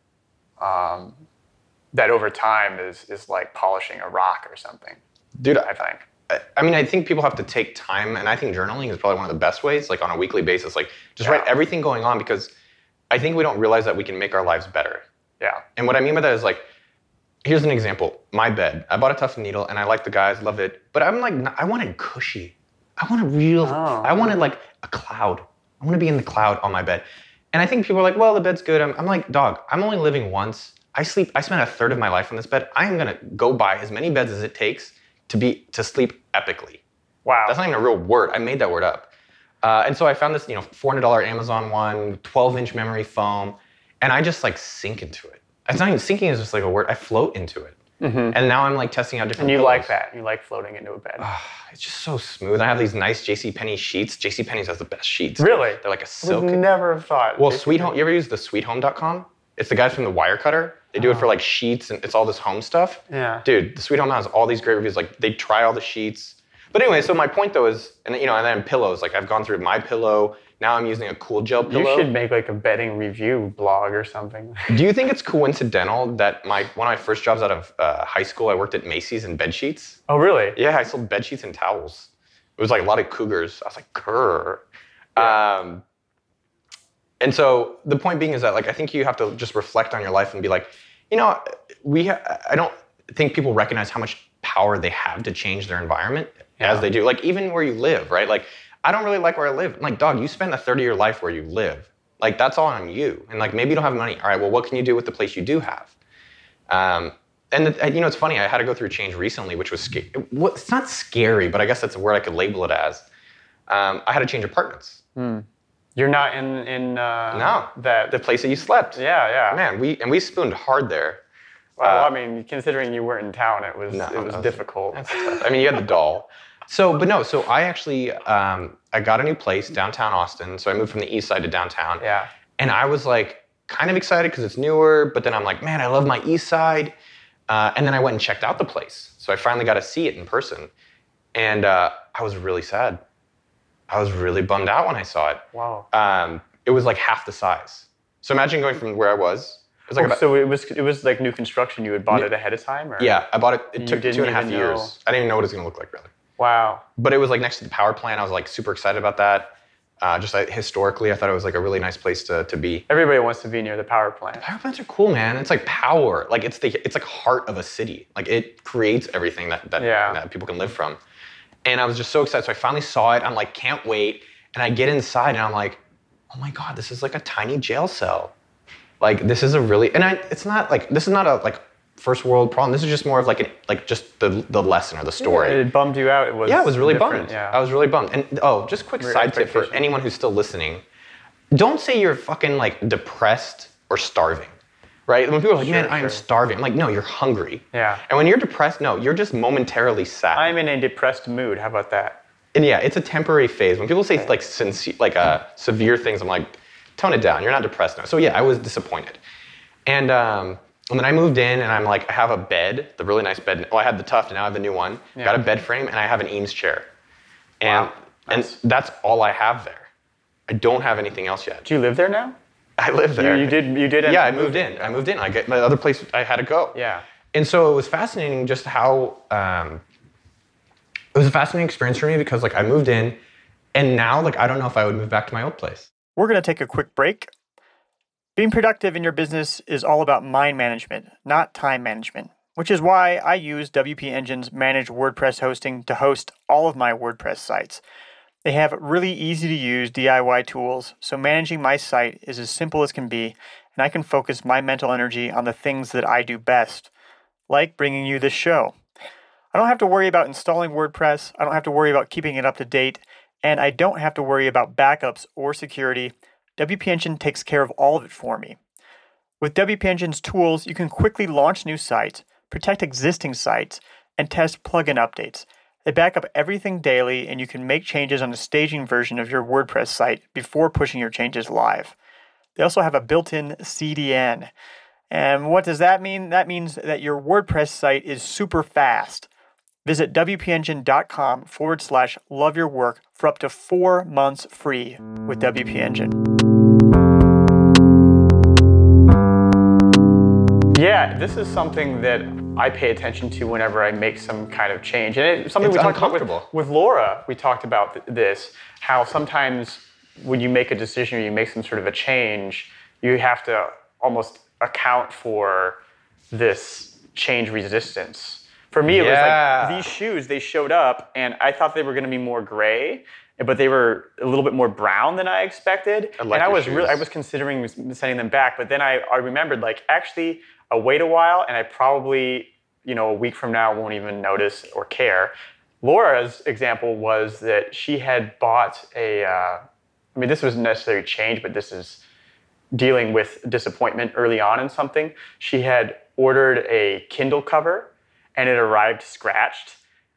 that over time is like polishing a rock or something. Dude, I think. I think people have to take time, and I think journaling is probably one of the best ways, like on a weekly basis, like just write everything going on, because I think we don't realize that we can make our lives better. Yeah. And what I mean by that is, like, here's an example. My bed. I bought a Tuft & Needle, and I like the guys, love it. But I'm like, I wanted cushy. I wanted like a cloud. I want to be in the cloud on my bed. And I think people are like, well, the bed's good. I'm like, dog, I'm only living once. I spent a third of my life on this bed. I am going to go buy as many beds as it takes to sleep epically. Wow. That's not even a real word. I made that word up. And so I found this, $400 Amazon one, 12-inch memory foam, and I just like sink into it. It's not even sinking is just like a word. I float into it. Mm-hmm. And now I'm like testing out different pillows. Like that. You like floating into a bed. It's just so smooth. I have these nice JCPenney sheets. JCPenney's has the best sheets. Really? They're like a silk. I would never have thought. Well, Sweet Home, you ever use the sweethome.com? It's the guys from the Wirecutter. They do it for like sheets, and it's all this home stuff. Yeah. Dude, the Sweet Home has all these great reviews. Like, they try all the sheets. But anyway, so my point though is, and then pillows. Like, I've gone through my pillow. Now I'm using a Cool Gel pillow. You should make like a bedding review blog or something. Do you think it's coincidental that one of my first jobs out of high school, I worked at Macy's in bed sheets? Oh, really? Yeah, I sold bed sheets and towels. It was like a lot of cougars. I was like, grrr. Yeah. And so the point being is that, like, I think you have to just reflect on your life and be like, I don't think people recognize how much power they have to change their environment as they do. Like, even where you live, right? Like, I don't really like where I live. I'm like, dog, you spend a third of your life where you live. Like, that's all on you. And like, maybe you don't have money. All right, well, what can you do with the place you do have? It's funny. I had to go through a change recently, which was scary. It's not scary, but I guess that's a word I could label it as. I had to change apartments. You're not in no, that the place that you slept. Yeah. Man, we spooned hard there. Well, I mean, considering you weren't in town, it was difficult. I mean, you had the doll. So I actually I got a new place downtown Austin. So I moved from the east side to downtown. Yeah. And I was like kind of excited because it's newer, but then I'm like, man, I love my east side. And then I went and checked out the place. So I finally got to see it in person. And I was really sad. I was really bummed out when I saw it. Wow. It was like half the size. So imagine going from where I was. It was like so it was like new construction. You had bought it ahead of time, or? Yeah, I bought it. It took 2.5 years. I didn't even know what it was going to look like, really. Wow. But it was like next to the power plant. I was like super excited about that. Historically, I thought it was like a really nice place to be. Everybody wants to be near the power plant. The power plants are cool, man. It's like power. Like it's like heart of a city. Like it creates everything that people can live from. And I was just so excited. So I finally saw it. I'm like, can't wait. And I get inside and I'm like, oh my God, this is like a tiny jail cell. Like this is this is not a first world problem. This is just more of just the lesson or the story. Yeah, it bummed you out. It was really different. bummed. Yeah. I was really bummed. And just quick side tip for anyone who's still listening. Don't say you're fucking like depressed or starving. Right? When people are like, man, I am starving. I'm like, no, you're hungry. Yeah. And when you're depressed, no, you're just momentarily sad. I'm in a depressed mood. How about that? And yeah, it's a temporary phase. When people say severe things, I'm like, tone it down. You're not depressed now. So yeah, I was disappointed. And then I moved in and I'm like, I have a bed, the really nice bed. Well, I had the Tuft and now I have the new one. Yeah. Got a bed frame and I have an Eames chair. And and that's all I have there. I don't have anything else yet. Do you live there now? I live there. You did. Yeah, I moved in. I get my other place. I had to go. Yeah. And so it was fascinating just how it was a fascinating experience for me because like I moved in, and now like I don't know if I would move back to my old place. We're gonna take a quick break. Being productive in your business is all about mind management, not time management, which is why I use WP Engine's managed WordPress hosting to host all of my WordPress sites. They have really easy to use DIY tools, so managing my site is as simple as can be, and I can focus my mental energy on the things that I do best, like bringing you this show. I don't have to worry about installing WordPress. I don't have to worry about keeping it up to date. And I don't have to worry about backups or security. WP Engine takes care of all of it for me. With WP Engine's tools, you can quickly launch new sites, protect existing sites, and test plugin updates. They back up everything daily, and you can make changes on the staging version of your WordPress site before pushing your changes live. They also have a built-in CDN. And what does that mean? That means that your WordPress site is super fast. Visit wpengine.com/loveyourwork for up to 4 months free with WP Engine. Yeah, this is something that I pay attention to whenever I make some kind of change. And it's something we talked about with Laura. We talked about this, how sometimes when you make a decision or you make some sort of a change, you have to almost account for this change resistance. For me, it was like these shoes, they showed up and I thought they were going to be more gray, but they were a little bit more brown than I expected. I was considering sending them back, but then I remembered, like, actually, I'll wait a while and I probably, a week from now won't even notice or care. Laura's example was that she had bought this wasn't necessarily change, but this is dealing with disappointment early on in something. She had ordered a Kindle cover and it arrived scratched.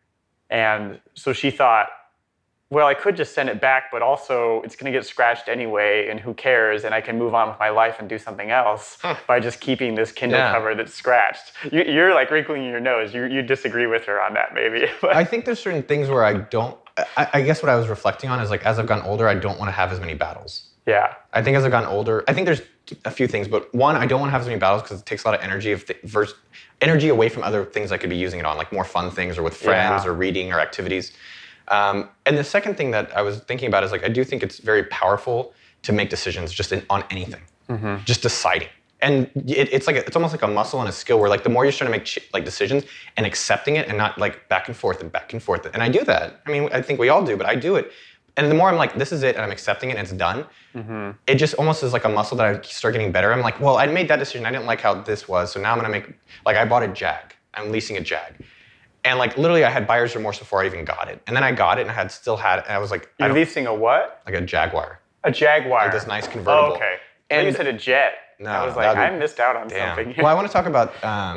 And so she thought, well, I could just send it back, but also it's going to get scratched anyway, and who cares? And I can move on with my life and do something else by just keeping this Kindle cover that's scratched. You're like wrinkling your nose. You disagree with her on that, maybe. I think there's certain things where I don't. I guess what I was reflecting on is, like, as I've gotten older, I don't want to have as many battles. Yeah. I think as I've gotten older, I think there's a few things, but one, I don't want to have as many battles because it takes a lot of energy energy away from other things I could be using it on, like more fun things or with friends or reading or activities. And the second thing that I was thinking about is, like, I do think it's very powerful to make decisions just on anything, just deciding. And it's almost like a muscle and a skill where, like, the more you're trying to make decisions and accepting it and not, like, back and forth. And I do that. I mean, I think we all do, but I do it. And the more I'm like, this is it, and I'm accepting it, and it's done, it just almost is like a muscle that I start getting better. I'm like, well, I made that decision. I didn't like how this was, so now I'm going to make, like, I bought a Jag. I'm leasing a Jag. And, like, literally I had buyer's remorse before I even got it. And then I got it, and I still had it, and I was like... You're leasing a what? Like a Jaguar. A Jaguar. Like this nice convertible. Oh, okay. And you said a jet. No. I was like, I missed out on something. Well, I want to talk about,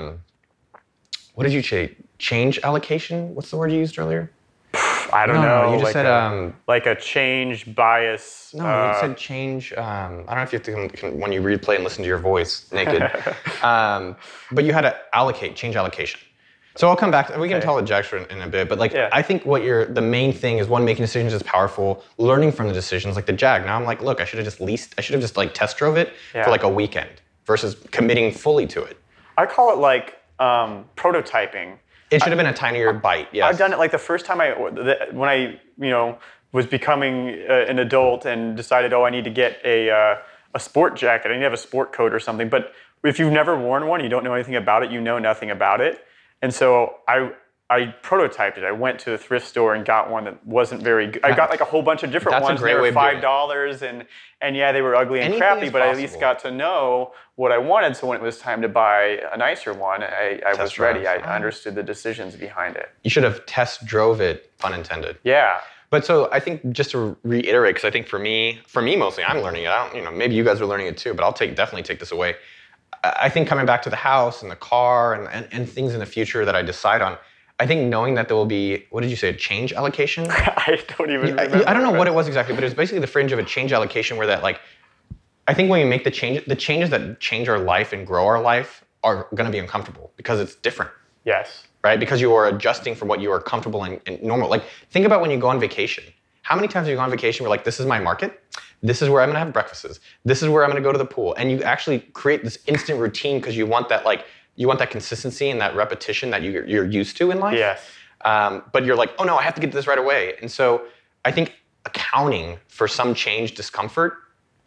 what did you say? Change allocation? What's the word you used earlier? I don't know. You just said... like a change bias. No, you said change... I don't know if you have to... When you replay and listen to your voice naked. But you had to change allocation. So I'll come back. We can tell the Jags in a bit, but, like, I think the main thing is, one, making decisions is powerful. Learning from the decisions, like the Jag. Now I'm like, look, I should have just like test drove it for like a weekend versus committing fully to it. I call it like prototyping. It should have been a tinier bite. Yes. I've done it like the first time when I was becoming an adult and decided, I need to get a sport jacket. I need to have a sport coat or something. But if you've never worn one, you don't know anything about it. You know nothing about it. And so I prototyped it. I went to the thrift store and got one that wasn't very good. I got like a whole bunch of different ones. They were $5, and they were ugly and crappy, but I at least got to know what I wanted. So when it was time to buy a nicer one, I was ready. I understood the decisions behind it. You should have test drove it, pun intended. Yeah. But so I think, just to reiterate, because I think for me mostly, I'm learning it. Maybe you guys are learning it too, but I'll definitely take this away. I think coming back to the house and the car and things in the future that I decide on, I think knowing that there will be, what did you say, a change allocation? I don't even remember. I don't know what it was exactly, but it was basically the fringe of a change allocation where that, like, I think when we make the changes that change our life and grow our life are going to be uncomfortable because it's different. Yes. Right? Because you are adjusting from what you are comfortable and normal. Like, think about when you go on vacation. How many times have you gone on vacation where, like, this is my market? This is where I'm going to have breakfasts. This is where I'm going to go to the pool. And you actually create this instant routine because you want that, like, consistency and that repetition that you're used to in life. Yes. But you're like, oh no, I have to get this right away. And so I think accounting for some change discomfort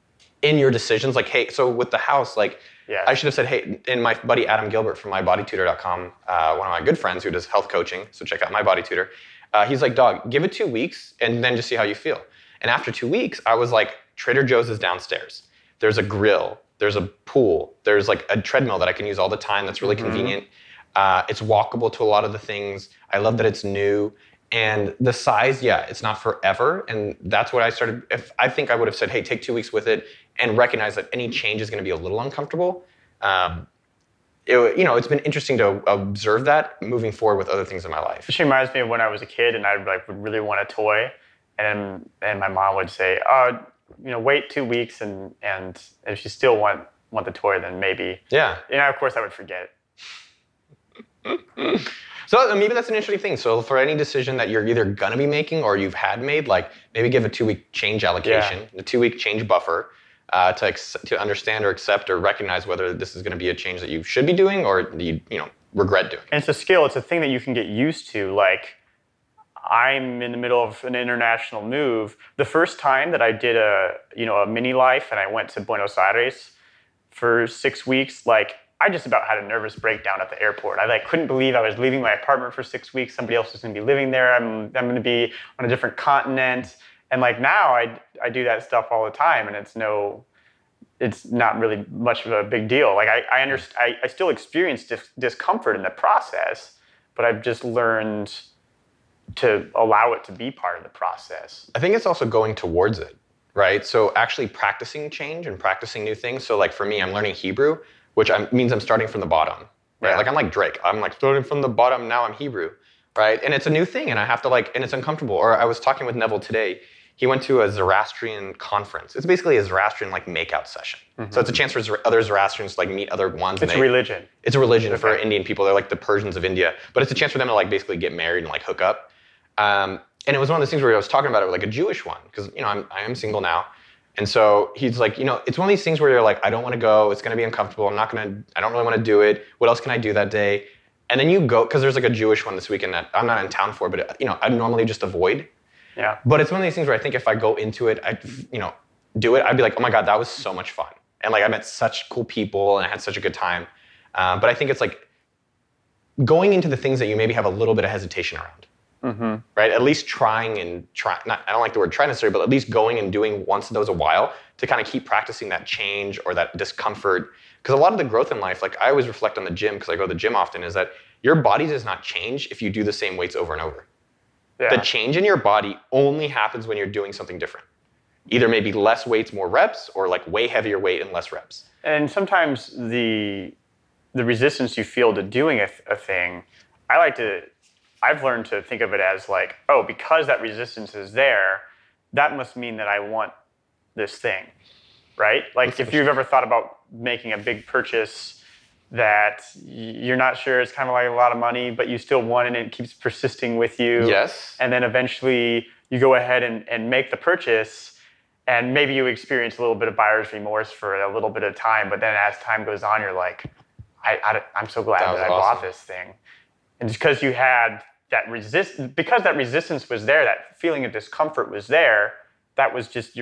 in your decisions, like, hey, so with the house, like, I should have said, hey, and my buddy Adam Gilbert from mybodytutor.com, one of my good friends who does health coaching, so check out My Body Tutor. He's like, dog, give it 2 weeks and then just see how you feel. And after 2 weeks, I was like, Trader Joe's is downstairs. There's a grill. There's a pool. There's like a treadmill that I can use all the time that's really convenient. It's walkable to a lot of the things. I love that it's new. And the size, it's not forever. And that's what I started. If I think I would have said, hey, take 2 weeks with it and recognize that any change is going to be a little uncomfortable. It's been interesting to observe that moving forward with other things in my life. It reminds me of when I was a kid and I would really want a toy. And my mom would say, wait 2 weeks and if you still want the toy, then maybe. Yeah. Of course I would forget it. So maybe that's an interesting thing. So for any decision that you're either going to be making or you've had made, like maybe give a 2 week change allocation, a 2 week change buffer to understand or accept or recognize whether this is going to be a change that you should be doing or you regret doing. And it's a skill. It's a thing that you can get used to. Like I'm in the middle of an international move. The first time that I did a mini life and I went to Buenos Aires for 6 weeks, like I just about had a nervous breakdown at the airport. I couldn't believe I was leaving my apartment for 6 weeks. Somebody else was going to be living there. I'm going to be on a different continent. And now I do that stuff all the time, and it's not really much of a big deal. Like I still experience discomfort in the process, but I've just learned to allow it to be part of the process. I think it's also going towards it, right? So actually practicing change and practicing new things. So like for me, I'm learning Hebrew, which means I'm starting from the bottom, right? Yeah. Like I'm like Drake. I'm like starting from the bottom, now I'm Hebrew, right? And it's a new thing and I have to and it's uncomfortable. Or I was talking with Neville today. He went to a Zoroastrian conference. It's basically a Zoroastrian makeout session. Mm-hmm. So it's a chance for other Zoroastrians to meet other ones. It's a religion. It's a religion for Indian people. They're like the Persians of India. But it's a chance for them to basically get married and hook up. And it was one of those things where I was talking about it with a Jewish one because I am single now. And so he's like, it's one of these things where you're like, I don't want to go. It's going to be uncomfortable. I don't really want to do it. What else can I do that day? And then you go, because there's a Jewish one this weekend that I'm not in town for, but I normally just avoid. Yeah. But it's one of these things where I think if I go into it, do it, I'd be like, oh my God, that was so much fun. And I met such cool people and I had such a good time. But I think it's going into the things that you maybe have a little bit of hesitation around. Mm-hmm. Right? At least I don't like the word try necessarily, but at least going and doing once in a while to kind of keep practicing that change or that discomfort. Because a lot of the growth in life, I always reflect on the gym because I go to the gym often, is that your body does not change if you do the same weights over and over. Yeah. The change in your body only happens when you're doing something different. Either maybe less weights, more reps, or way heavier weight and less reps. And sometimes the resistance you feel to doing a thing, I've learned to think of it as because that resistance is there, that must mean that I want this thing, right? If you've ever thought about making a big purchase that you're not sure, it's kind of a lot of money, but you still want it and it keeps persisting with you. Yes. And then eventually you go ahead and make the purchase and maybe you experience a little bit of buyer's remorse for a little bit of time, but then as time goes on, you're like, I'm so glad that I bought this thing. And just because you had that resistance was there, that feeling of discomfort was there, that was just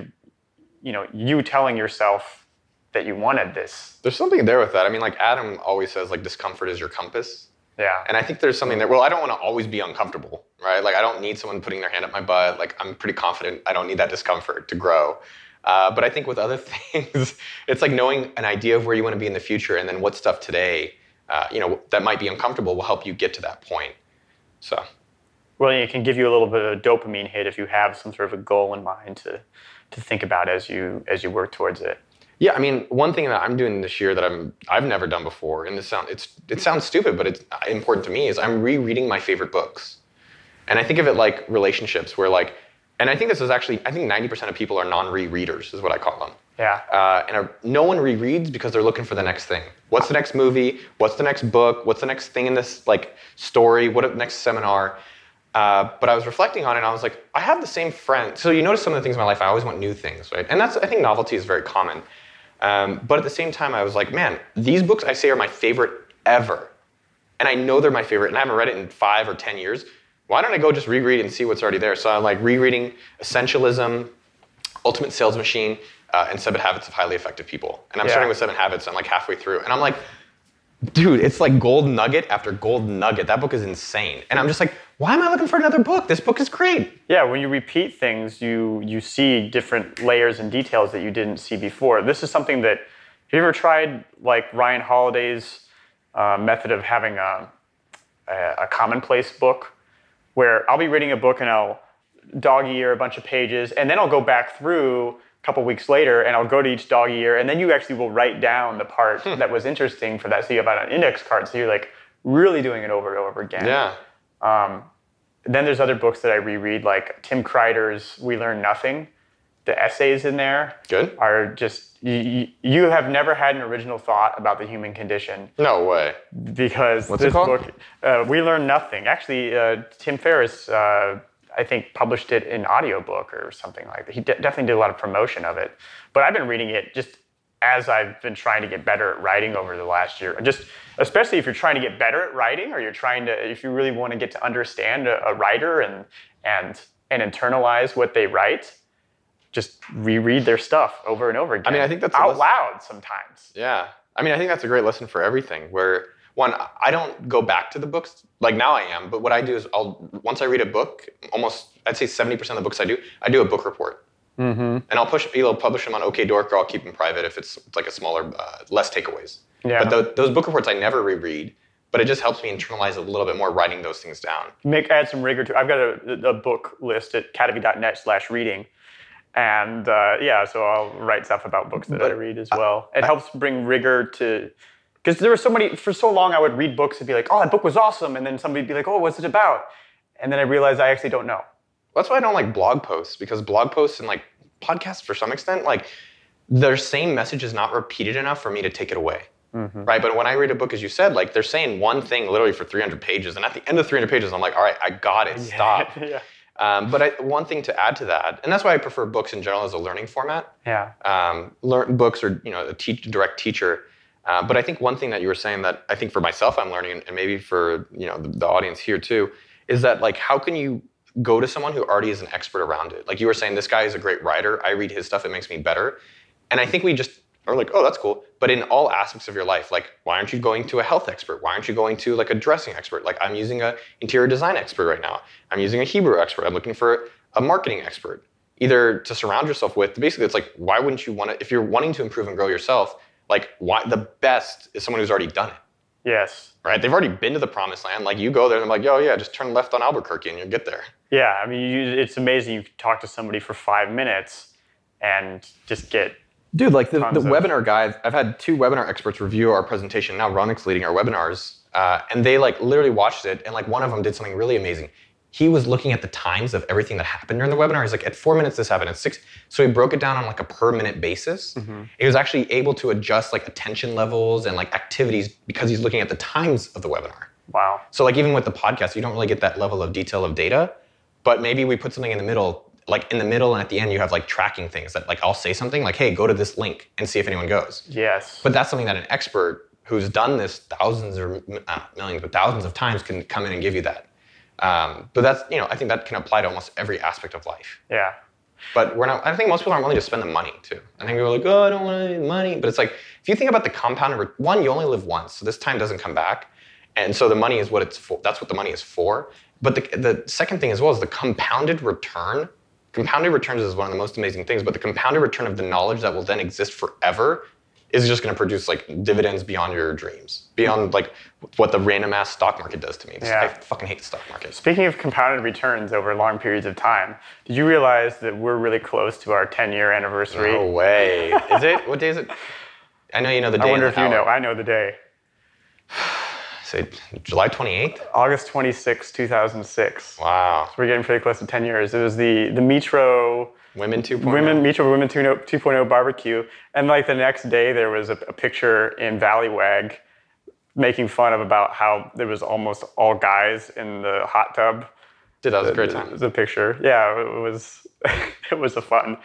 you telling yourself that you wanted this. There's something there with that. I mean, Adam always says, discomfort is your compass. Yeah. And I think there's something there. Well, I don't want to always be uncomfortable, right? I don't need someone putting their hand up my butt. I'm pretty confident I don't need that discomfort to grow. But I think with other things, it's knowing an idea of where you want to be in the future and then what stuff today, that might be uncomfortable will help you get to that point. So. Well, it can give you a little bit of a dopamine hit if you have some sort of a goal in mind to think about as you work towards it. Yeah, I mean, one thing that I'm doing this year that I've never done before, and it sounds stupid, but it's important to me, is I'm rereading my favorite books. And I think of it like relationships, where and I think this is actually, I think 90% of people are non-rereaders, is what I call them. Yeah. No one rereads because they're looking for the next thing. What's the next movie? What's the next book? What's the next thing in this story? What the next seminar? But I was reflecting on it and I was like, I have the same friend. So you notice some of the things in my life, I always want new things, right? And I think novelty is very common. But at the same time, I was like, man, these books I say are my favorite ever. And I know they're my favorite and I haven't read it in 5 or 10 years. Why don't I go just reread and see what's already there? So I'm rereading Essentialism, Ultimate Sales Machine, and 7 Habits of Highly Effective People. And I'm starting with 7 Habits. I'm halfway through. And I'm like, dude, it's gold nugget after gold nugget. That book is insane. And I'm just like, why am I looking for another book? This book is great. Yeah, when you repeat things, you see different layers and details that you didn't see before. This is something that, have you ever tried Ryan Holiday's method of having a commonplace book where I'll be reading a book and I'll dog ear a bunch of pages, and then I'll go back through a couple weeks later and I'll go to each dog ear, and then you actually will write down the part that was interesting for that. So you have an index card, so you're like really doing it over and over again. Yeah. Then there's other books that I reread, like Tim Kreider's We Learn Nothing. The essays in there are just, you have never had an original thought about the human condition. No way. Because What's this it called? book, We Learn Nothing. Actually, Tim Ferriss, I think, published it in audiobook or something like that. He definitely did a lot of promotion of it. But I've been reading it just as I've been trying to get better at writing over the last year. Just especially if you're trying to get better at writing, or if you really want to get to understand a writer and internalize what they write, just reread their stuff over and over again. I mean, I think that's out loud sometimes. Yeah. I mean, I think that's a great lesson for everything, where, one, I don't go back to the books. Like, now I am, but what I do is once I read a book, I'd say 70% of the books I do a book report. Mm-hmm. And I'll publish them on OkDork, or I'll keep them private if it's like a smaller, less takeaways. Yeah. But those book reports I never reread, but it just helps me internalize a little bit more writing those things down. Add some rigor to. I've got a book list at cademy.net/reading. And so I'll write stuff about books that I read as well. It helps bring rigor to, because there were for so long I would read books and be like, oh, that book was awesome. And then somebody would be like, oh, what's it about? And then I realized I actually don't know. That's why I don't like blog posts, because blog posts and like podcasts, for some extent, like their same message is not repeated enough for me to take it away. Mm-hmm. Right? But when I read a book, as you said, like they're saying one thing literally for 300 pages. And at the end of 300 pages, I'm like, all right, I got it. Stop. Yeah. But one thing to add to that, and that's why I prefer books in general as a learning format. Yeah. Books are, a direct teacher. But I think one thing that you were saying that I think for myself I'm learning, and maybe for the audience here too, is that like how can you go to someone who already is an expert around it? Like you were saying, this guy is a great writer. I read his stuff; it makes me better. And I think we just are like, oh, that's cool. But in all aspects of your life, like, why aren't you going to a health expert? Why aren't you going to like a dressing expert? Like I'm using an interior design expert right now. I'm using a Hebrew expert. I'm looking for a marketing expert, either to surround yourself with. Basically, it's like, why wouldn't you want to, if you're wanting to improve and grow yourself, like the best is someone who's already done it. Yes. Right? They've already been to the promised land. Like you go there and they're like, oh yeah, just turn left on Albuquerque and you'll get there. Yeah. I mean, it's amazing. You can talk to somebody for 5 minutes and just get... Dude, like the webinar guy, I've had 2 webinar experts review our presentation. Now Ronik's leading our webinars, and they like literally watched it, and like one of them did something really amazing. He was looking at the times of everything that happened during the webinar. He's like, at 4 minutes this happened, at 6. So he broke it down on like a per minute basis. Mm-hmm. He was actually able to adjust like attention levels and like activities because he's looking at the times of the webinar. Wow. So like even with the podcast, you don't really get that level of detail of data, but maybe we put something in the middle. Like in the middle and at the end, you have like tracking things that like I'll say something like, hey, go to this link and see if anyone goes. Yes. But that's something that an expert who's done this thousands or millions, but thousands of times can come in and give you that. But that's, I think that can apply to almost every aspect of life. Yeah. But I think most people aren't willing to spend the money too. I think people are like, oh, I don't want any money. But it's like, if you think about the compounded, one, you only live once. So this time doesn't come back. And so the money is what it's for. That's what the money is for. But the second thing as well is the compounded return. Compounded returns is one of the most amazing things, but the compounded return of the knowledge that will then exist forever is just going to produce like dividends beyond your dreams, beyond like what the random ass stock market does to me. I fucking hate the stock market. Speaking of compounded returns over long periods of time, did you realize that we're really close to our 10-year anniversary? No way. Is it? What day is it? I know you know the day. I wonder if you know. I know the day. Say July 28th? August 26, 2006. Wow. So we're getting pretty close to 10 years. It was the Metro Women 2.0. Metro Women 2.0 barbecue. And like the next day there was a picture in Valleywag making fun of about how there was almost all guys in the hot tub. Dude, that was a great time. It was a picture. Yeah, it was a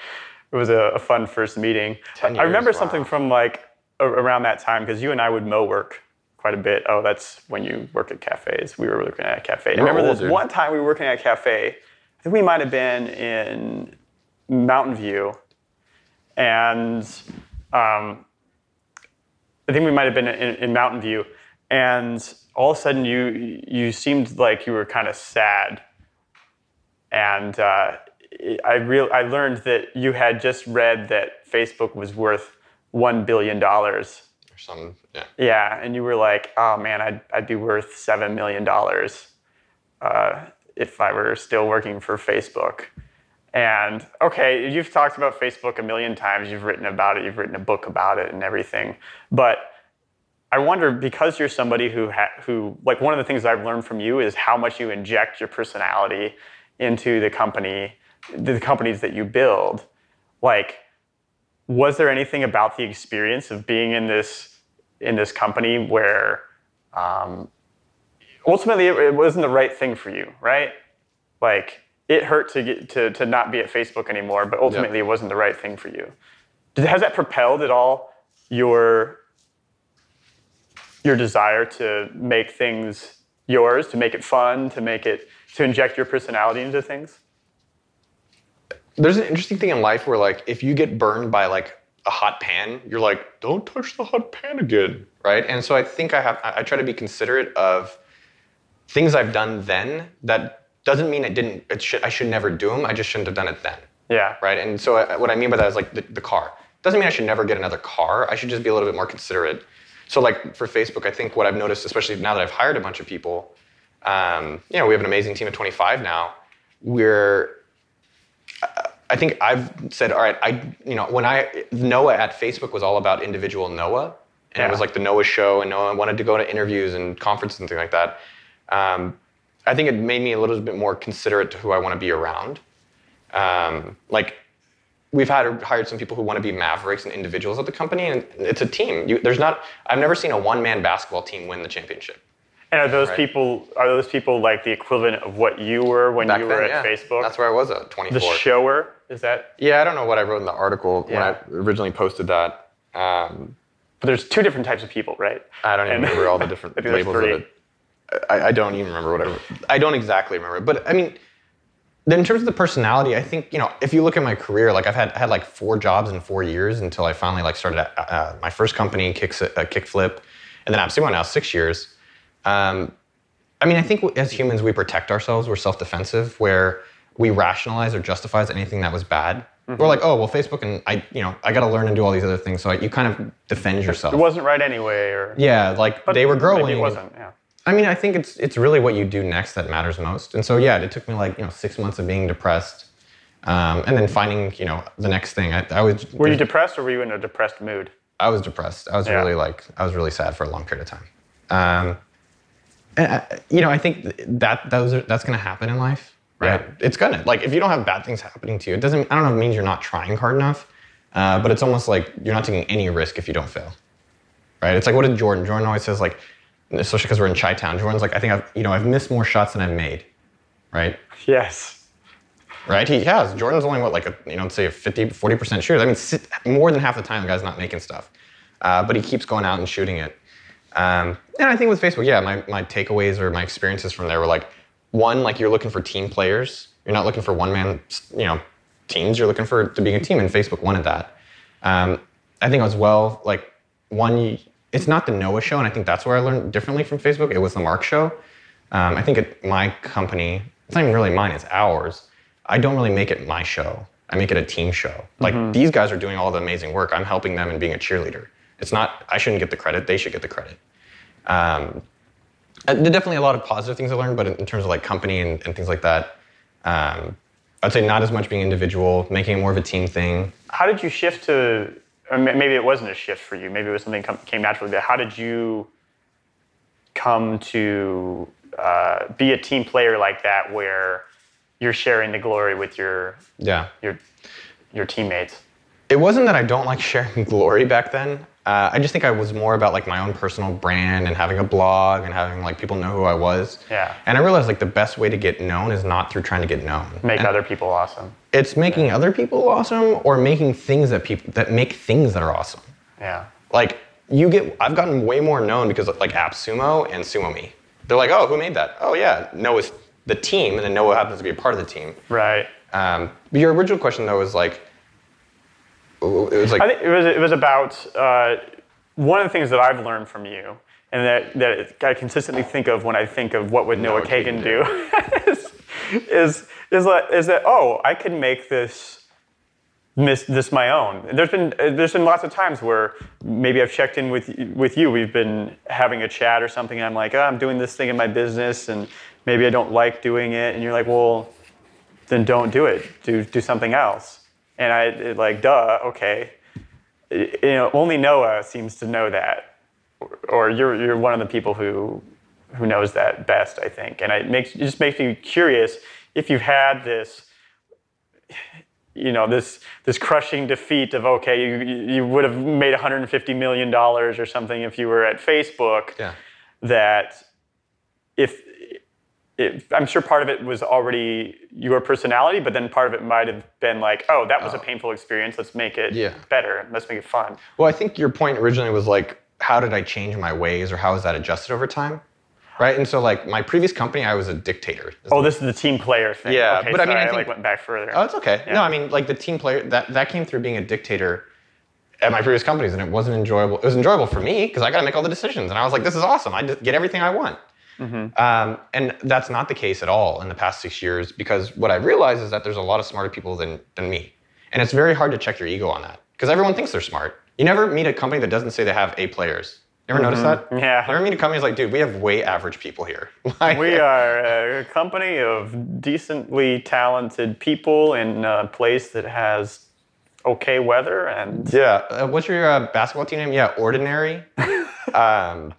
fun first meeting. 10 years, I remember something from like around that time because you and I would mow work quite a bit. Oh, that's when you work at cafes. We were working at a cafe. I remember this one time we were working at a cafe. I think we might have been in Mountain View, and I think we might have been in Mountain View, and all of a sudden you seemed like you were kind of sad, and I learned that you had just read that Facebook was worth $1 billion. some. Yeah. Yeah, and you were like, oh man, I'd be worth $7 million if I were still working for Facebook. And okay, you've talked about Facebook a million times. You've written about it. You've written a book about it and everything. But I wonder, because you're somebody who like, one of the things I've learned from you is how much you inject your personality into the companies that you build. Like, was there anything about the experience of being in this company where ultimately it wasn't the right thing for you, right? Like, it hurt to not be at Facebook anymore, but ultimately It wasn't the right thing for you. Has that propelled at all your desire to make things yours, to make it fun, to inject your personality into things? There's an interesting thing in life where, like, if you get burned by like a hot pan, you're like, don't touch the hot pan again, right? And so I think I try to be considerate of things I've done then. That doesn't mean I should never do them. I just shouldn't have done it then. Yeah. Right. And so what I mean by that is like the car. Doesn't mean I should never get another car. I should just be a little bit more considerate. So like for Facebook, I think what I've noticed, especially now that I've hired a bunch of people, we have an amazing team of 25 now. I think I've said, all right, Noah at Facebook was all about individual Noah. And It was like the Noah show, and Noah wanted to go to interviews and conferences and things like that. I think it made me a little bit more considerate to who I want to be around. Like, we've hired some people who want to be mavericks and individuals at the company, and it's a team. I've never seen a one-man basketball team win the championship. And are those people like the equivalent of what you were when you were at Facebook? That's where I was at 24. The shower, is that? Yeah, I don't know what I wrote in the article when I originally posted that. But there's two different types of people, right? I don't even remember all the different labels of it. I don't even remember what I wrote. I don't exactly remember. But I mean, then in terms of the personality, I think, if you look at my career, like I've had like 4 jobs in 4 years until I finally like started at my first company, Kickflip, and then AppSumo now 6 years. I mean, I think as humans, we protect ourselves. We're self-defensive, where we rationalize or justify anything that was bad. Mm-hmm. We're like, oh, well, Facebook and I got to learn and do all these other things. So you kind of defend yourself. It wasn't right anyway, or but they were growing. Maybe it wasn't. Yeah. I mean, I think it's really what you do next that matters most. And so it took me like 6 months of being depressed, and then finding the next thing. Were you depressed, or were you in a depressed mood? I was depressed. I was really sad for a long period of time. And I think that's going to happen in life, right? Yeah. It's gonna, like, if you don't have bad things happening to you, I don't know if it means you're not trying hard enough, but it's almost like you're not taking any risk if you don't fail, right? It's like, what did Jordan always says, like, especially because we're in Chi-Town, Jordan's like, I think I've missed more shots than I've made, right? Yes. Right? He has. Jordan's only say a 40% shooter. I mean, more than half the time the guy's not making stuff, but he keeps going out and shooting it. And I think with Facebook, my takeaways or my experiences from there were like, one, like, you're looking for team players. You're not looking for one-man, teams. You're looking to being a team, and Facebook wanted that. I think as well, like, it's not the Noah show, and I think that's where I learned differently from Facebook. It was the Mark show. I think at my company, it's not even really mine, it's ours. I don't really make it my show. I make it a team show. Like, these guys are doing all the amazing work. I'm helping them and being a cheerleader. It's not, I shouldn't get the credit, they should get the credit. There are definitely a lot of positive things I learned, but in terms of like company and things like that, I'd say not as much being individual, making it more of a team thing. How did you shift to, or maybe it wasn't a shift for you, maybe it was something came naturally, but how did you come to be a team player like that, where you're sharing the glory with your teammates? It wasn't that I don't like sharing glory back then. I just think I was more about like my own personal brand and having a blog and having like people know who I was. Yeah. And I realized like the best way to get known is not through trying to get known. Make other people awesome. It's making other people awesome, or making things that make things that are awesome. Yeah. Like I've gotten way more known because of like AppSumo and SumoMe. They're like, oh, who made that? Oh yeah, Noah's the team, and then Noah happens to be a part of the team. Right. But your original question though was like, it was like, I think it was about one of the ththings that I've learned from you, and that I consistently think of when I think of what would Noah Kagan do, is that, oh, I could make this this my own. There's been lots of times where maybe I've checked in with you. We've been having a chat or something, and I'm like, I'm doing this thing in my business, and maybe I don't like doing it, and you're like, well, then don't do it. Do something else. And I like, duh, okay. Only Noah seems to know that, or you're one of the people who knows that best, I think. And it just makes me curious if you've had this. This crushing defeat of, okay, you would have made $150 million or something if you were at Facebook. Yeah. That if I'm sure part of it was already your personality, but then part of it might have been like, oh, that was a painful experience. Let's make it better. Let's make it fun. Well, I think your point originally was like, how did I change my ways, or how has that adjusted over time? Right, and so like my previous company, I was a dictator. This is the team player thing. Yeah, okay, but I mean, I think, went back further. Oh, it's okay. Yeah. No, I mean, like the team player that came through being a dictator at my previous companies, and it wasn't enjoyable. It was enjoyable for me because I got to make all the decisions, and I was like, this is awesome. I just get everything I want. Mm-hmm. And that's not the case at all in the past 6 years, because what I realized is that there's a lot of smarter people than me, and it's very hard to check your ego on that because everyone thinks they're smart. You never meet a company that doesn't say they have A players. You ever notice that? Yeah. You ever meet a company that's like, dude, we have way average people here. We are a company of decently talented people in a place that has okay weather and... Yeah. What's your basketball team name? Yeah, Ordinary. And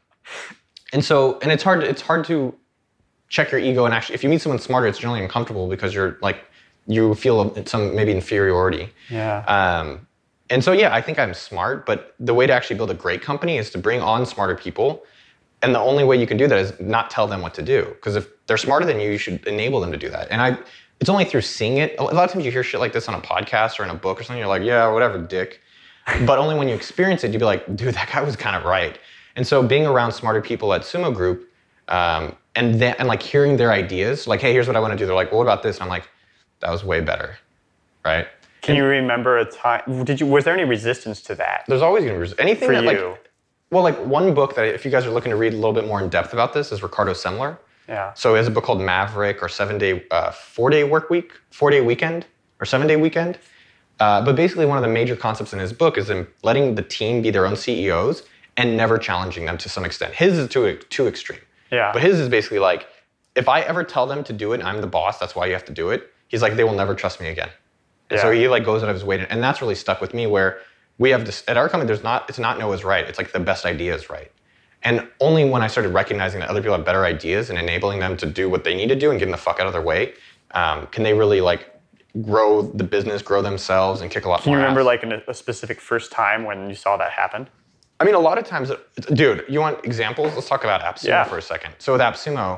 it's hard to check your ego, and actually, if you meet someone smarter, it's generally uncomfortable because you feel some maybe inferiority. Yeah. And so, I think I'm smart, but the way to actually build a great company is to bring on smarter people. And the only way you can do that is not tell them what to do. Because if they're smarter than you, you should enable them to do that. And it's only through seeing it. A lot of times you hear shit like this on a podcast or in a book or something, you're like, yeah, whatever, dick. But only when you experience it, you'd be like, dude, that guy was kind of right. And so being around smarter people at Sumo Group, and like hearing their ideas, like, hey, here's what I want to do. They're like, well, what about this? And I'm like, that was way better, right? Can you remember a time? Was there any resistance to that? There's always going to be resistance. Anything for that you. Like one book that if you guys are looking to read a little bit more in depth about this is Ricardo Semler. Yeah. So he has a book called Maverick, or 4-day work week, 4-day weekend, or 7-day weekend. But basically one of the major concepts in his book is in letting the team be their own CEOs and never challenging them to some extent. His is too extreme. Yeah. But his is basically like, if I ever tell them to do it and I'm the boss, that's why you have to do it. He's like, they will never trust me again. And so he like goes out of his way, and that's really stuck with me. Where we have this at our company, it's not Noah's right. It's like the best idea is right. And only when I started recognizing that other people have better ideas and enabling them to do what they need to do and getting the fuck out of their way, can they really like grow the business, grow themselves, and kick a lot more ass. Can you remember like a specific first time when you saw that happen? I mean, a lot of times, dude, you want examples? Let's talk about AppSumo for a second. So with AppSumo,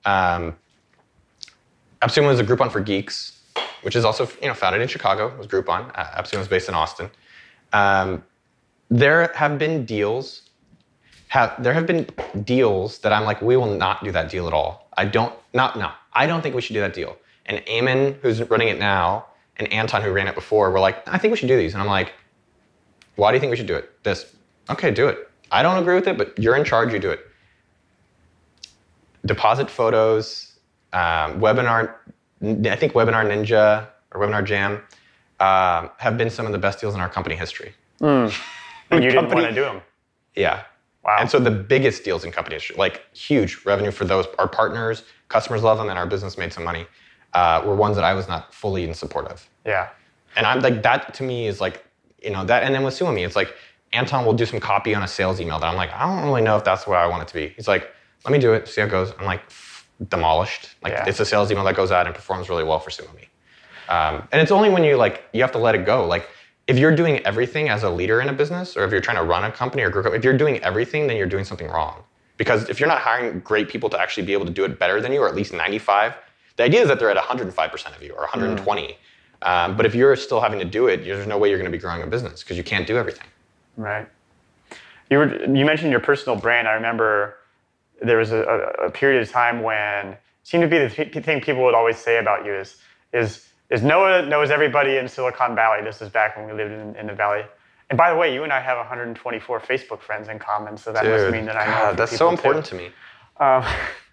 AppSumo is a Groupon for geeks, which is also founded in Chicago. It was Groupon. AppSumo is based in Austin. There have been deals. There have been deals that I'm like, we will not do that deal at all. I don't think we should do that deal. And Eamon, who's running it now, and Anton, who ran it before, were like, I think we should do these. And I'm like, why do you think we should do it? This. Okay, do it. I don't agree with it, but you're in charge, you do it. Deposit photos, webinar, I think Webinar Ninja or Webinar Jam have been some of the best deals in our company history. And you didn't want to do them? Yeah. Wow. And so the biggest deals in company history, like huge revenue for those, our partners, customers love them, and our business made some money, were ones that I was not fully in support of. Yeah. And I'm like, that to me is like, that, and then with SumoMe, it's like, Anton will do some copy on a sales email that I'm like, I don't really know if that's what I want it to be. He's like, let me do it, see how it goes. I'm like, demolished. Like it's a sales email that goes out and performs really well for SumoMe. And it's only when you have to let it go. Like if you're doing everything as a leader in a business, or if you're trying to run a company or group, if you're doing everything, then you're doing something wrong. Because if you're not hiring great people to actually be able to do it better than you, or at least 95, the idea is that they're at 105% of you or 120. But if you're still having to do it, there's no way you're going to be growing a business because you can't do everything. Right. You mentioned your personal brand. I remember there was a period of time when it seemed to be the thing people would always say about you is Noah knows everybody in Silicon Valley. This is back when we lived in the Valley. And by the way, you and I have 124 Facebook friends in common, so that must mean that I know. That's so important to me.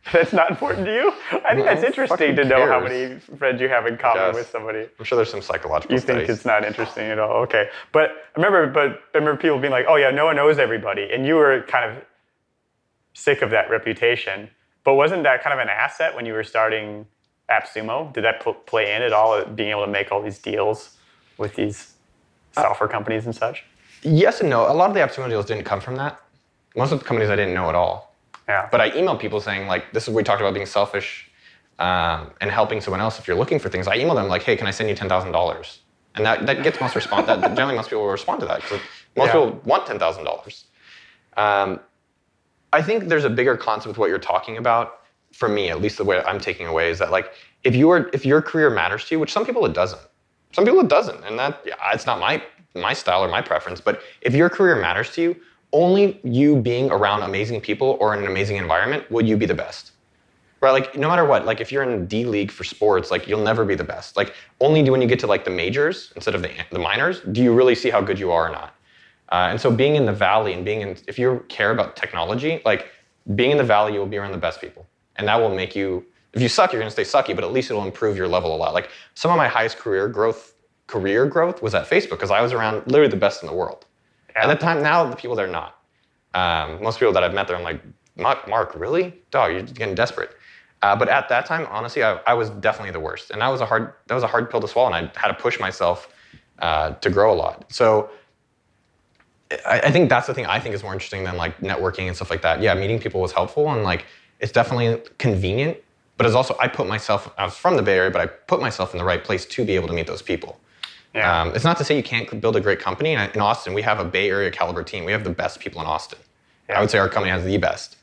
That's not important to you? I think that's interesting to know how many friends you have in common with somebody. I'm sure there's some psychological studies. You think it's not interesting at all? Okay. But I remember people being like, oh yeah, no one knows everybody. And you were kind of sick of that reputation. But wasn't that kind of an asset when you were starting AppSumo? Did that play in at all, being able to make all these deals with these software companies and such? Yes and no. A lot of the AppSumo deals didn't come from that. Most of the companies I didn't know at all. Yeah. But I emailed people saying, like, this is what we talked about being selfish and helping someone else if you're looking for things. I emailed them like, hey, can I send you $10,000? And that gets most response. Generally, most people will respond to that because most people want $10,000. I think there's a bigger concept with what you're talking about. For me, at least the way I'm taking away is that, like, if your career matters to you, which some people it doesn't. Some people it doesn't, and it's not my style or my preference. But if your career matters to you, only you being around amazing people or in an amazing environment will you be the best, right? Like no matter what, like if you're in D League for sports, like you'll never be the best. Like only when you get to like the majors instead of the minors, do you really see how good you are or not. And so being in the valley and if you care about technology, like being in the valley, you will be around the best people, and that will make you. If you suck, you're going to stay sucky, but at least it'll improve your level a lot. Like some of my highest career growth was at Facebook because I was around literally the best in the world. At that time, now the people they're not. Most people that I've met there, I'm like, Mark, really? Dog, you're getting desperate. But at that time, honestly, I was definitely the worst, and that was a hard pill to swallow, and I had to push myself to grow a lot. So I think that's the thing I think is more interesting than like networking and stuff like that. Yeah, meeting people was helpful, and like it's definitely convenient, but it's also I was from the Bay Area, but I put myself in the right place to be able to meet those people. Yeah. It's not to say you can't build a great company. In Austin, we have a Bay Area caliber team. We have the best people in Austin. Yeah. I would say our company has the best.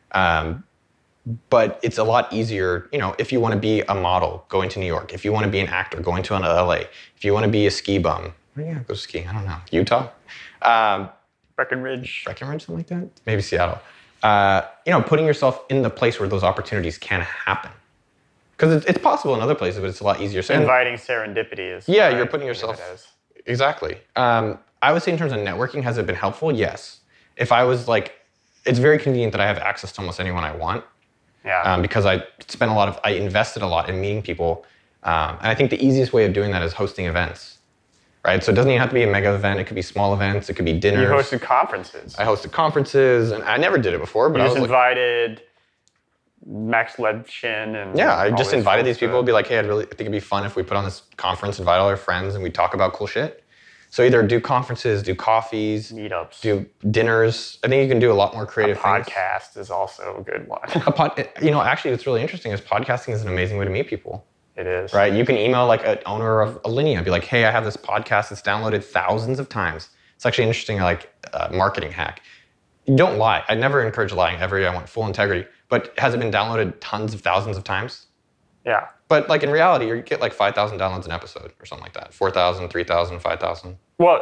But it's a lot easier, if you want to be a model, going to New York. If you want to be an actor, going to LA. If you want to be a ski bum, go skiing. I don't know. Utah? Breckenridge, something like that. Maybe Seattle. Putting yourself in the place where those opportunities can happen. Because it's possible in other places, but it's a lot easier. So inviting serendipity is... Yeah, you're putting yourself... Exactly. I would say in terms of networking, has it been helpful? Yes. If I was like... It's very convenient that I have access to almost anyone I want. Yeah. Because I invested a lot in meeting people. And I think the easiest way of doing that is hosting events. Right? So it doesn't even have to be a mega event. It could be small events. It could be dinners. You hosted conferences. I hosted conferences, and I never did it before. But I was invited... Max Levchin and I just invited these people. Be like, hey, I think it'd be fun if we put on this conference, invite all our friends, and we talk about cool shit. So either do conferences, do coffees, meetups, do dinners. I think you can do a lot more creative things. Podcast is also a good one. Actually, what's really interesting is podcasting is an amazing way to meet people. It is. Right? You can email like an owner of Alinea, be like, hey, I have this podcast that's downloaded thousands of times. It's actually an interesting marketing hack. You don't lie. I never encourage lying ever. I want full integrity. But has it been downloaded tons of thousands of times? Yeah. But like in reality, you get like 5,000 downloads an episode or something like that. 4,000, 3,000, 5,000. Well,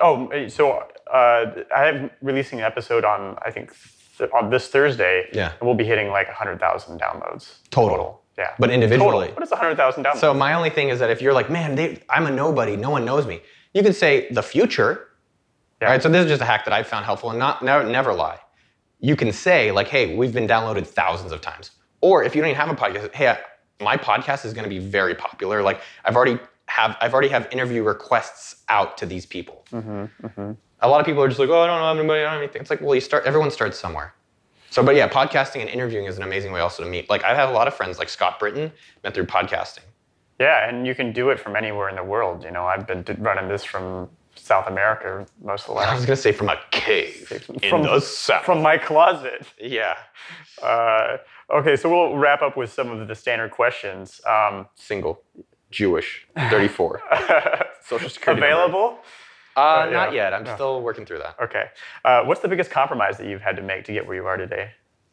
I'm releasing an episode on, I think, on this Thursday. Yeah. And we'll be hitting like 100,000 downloads. Total. Yeah. But individually. What is 100,000 downloads? So my only thing is that if you're like, man, I'm a nobody, no one knows me. You can say the future. Yeah. Right? So this is just a hack that I've found helpful and never lie. You can say like, hey, we've been downloaded thousands of times. Or if you don't even have a podcast, hey, my podcast is going to be very popular. Like I've already have interview requests out to these people. Mm-hmm, mm-hmm. A lot of people are just like, oh, I don't know anybody, I don't know anything. It's like, well, everyone starts somewhere. So, but yeah, podcasting and interviewing is an amazing way also to meet. Like I have a lot of friends like Scott Britton met through podcasting. Yeah, and you can do it from anywhere in the world. I've been running this from South America most of the last... I was going to say from a cave in the south. From my closet. Yeah. Okay, so we'll wrap up with some of the standard questions. Single, Jewish, 34. Social security Available? Not yet. I'm still working through that. Okay. What's the biggest compromise that you've had to make to get where you are today?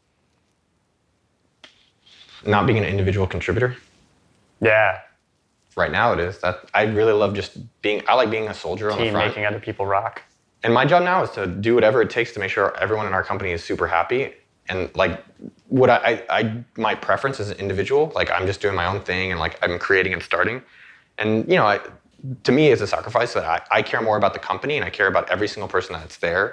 Not being an individual contributor. Yeah. Right now it is. That I really love I like being a soldier on the front. Making other people rock. And my job now is to do whatever it takes to make sure everyone in our company is super happy. And like what my preference is an individual. Like I'm just doing my own thing and like I'm creating and starting. And to me it's a sacrifice that I care more about the company and I care about every single person that's there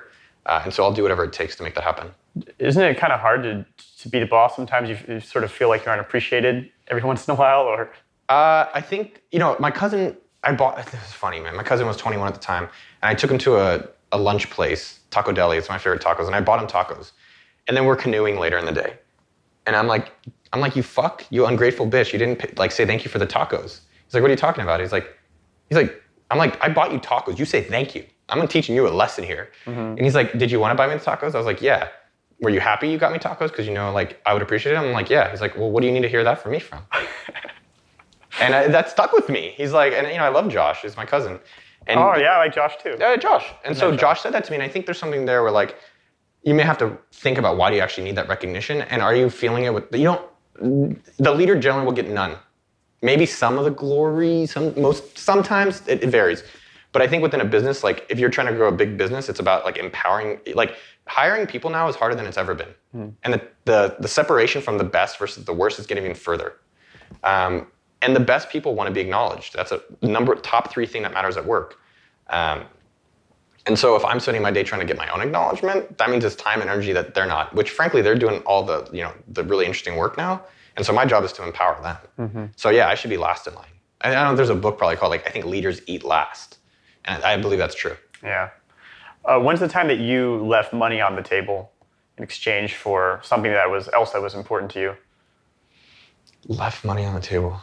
And so I'll do whatever it takes to make that happen. Isn't it kind of hard to be the boss sometimes? You sort of feel like you're unappreciated every once in a while, or? I think, my cousin, this is funny, man. My cousin was 21 at the time, and I took him to a lunch place, Taco Deli. It's my favorite tacos, and I bought him tacos. And then we're canoeing later in the day. And I'm like, you fuck, you ungrateful bitch. You didn't say thank you for the tacos. He's like, what are you talking about? He's like, I'm like, I bought you tacos. You say thank you. I'm teaching you a lesson here. Mm-hmm. And he's like, did you want to buy me the tacos? I was like, yeah. Were you happy you got me tacos? Because, I would appreciate it. I'm like, yeah. He's like, well, what do you need to hear that from me from? And that stuck with me. He's like, and I love Josh. He's my cousin. And I like Josh too. Yeah, Josh. And so Josh said that to me, and I think there's something there where you may have to think about why do you actually need that recognition, and are you feeling it with the leader generally will get none. Maybe some of the glory, sometimes it varies. But I think within a business, if you're trying to grow a big business, it's about empowering. Hiring people now is harder than it's ever been, and the separation from the best versus the worst is getting even further. And the best people want to be acknowledged. That's a top 3 thing that matters at work. And so if I'm spending my day trying to get my own acknowledgement, that means it's time and energy that they're not. Which frankly, they're doing all the really interesting work now. And so my job is to empower them. Mm-hmm. So yeah, I should be last in line. I know there's a book probably called I think Leaders Eat Last. And I believe that's true. Yeah. When's the time that you left money on the table in exchange for something that was important to you? Left money on the table.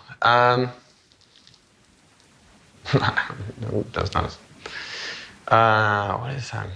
That's not what is time?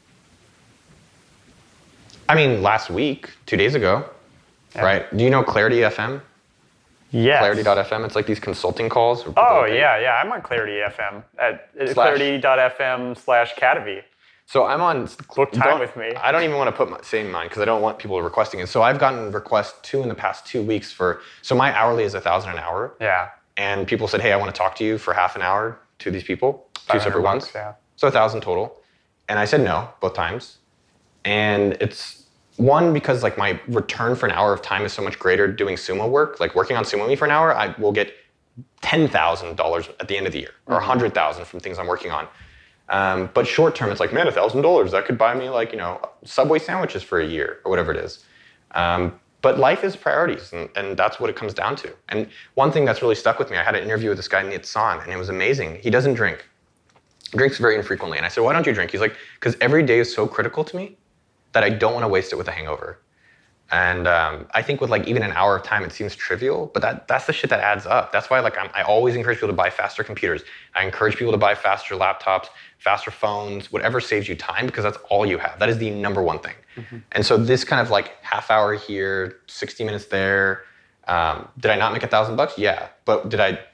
Last week, 2 days ago, right? Do you know Clarity FM? Yes. Clarity.fm. It's these consulting calls. Oh, yeah. I'm on Clarity FM at clarity.fm/Cadavy. So I'm on. Book time with me. I don't even want to say mine because I don't want people requesting it. So I've gotten requests 2 in the past 2 weeks so my hourly is $1,000 an hour. Yeah. And people said, hey, I want to talk to you for half an hour to these people, 2 separate ones. Yeah. So 1,000 total. And I said no both times. And it's one, because my return for an hour of time is so much greater doing sumo work. Working on Sumo Me for an hour, I will get $10,000 at the end of the year, or $100,000 from things I'm working on. But short term, it's man, $1,000, that could buy me Subway sandwiches for a year or whatever it is. But life is priorities, and that's what it comes down to. And one thing that's really stuck with me, I had an interview with this guy, Nit San, and it was amazing. He doesn't drink. He drinks very infrequently. And I said, why don't you drink? He's like, because every day is so critical to me that I don't want to waste it with a hangover. And I think with even an hour of time, it seems trivial, but that's the shit that adds up. That's why I always encourage people to buy faster computers. I encourage people to buy faster laptops, faster phones, whatever saves you time, because that's all you have. That is the number one thing. Mm-hmm. And so this kind of half hour here, 60 minutes there, did I not make $1,000? Yeah. But did I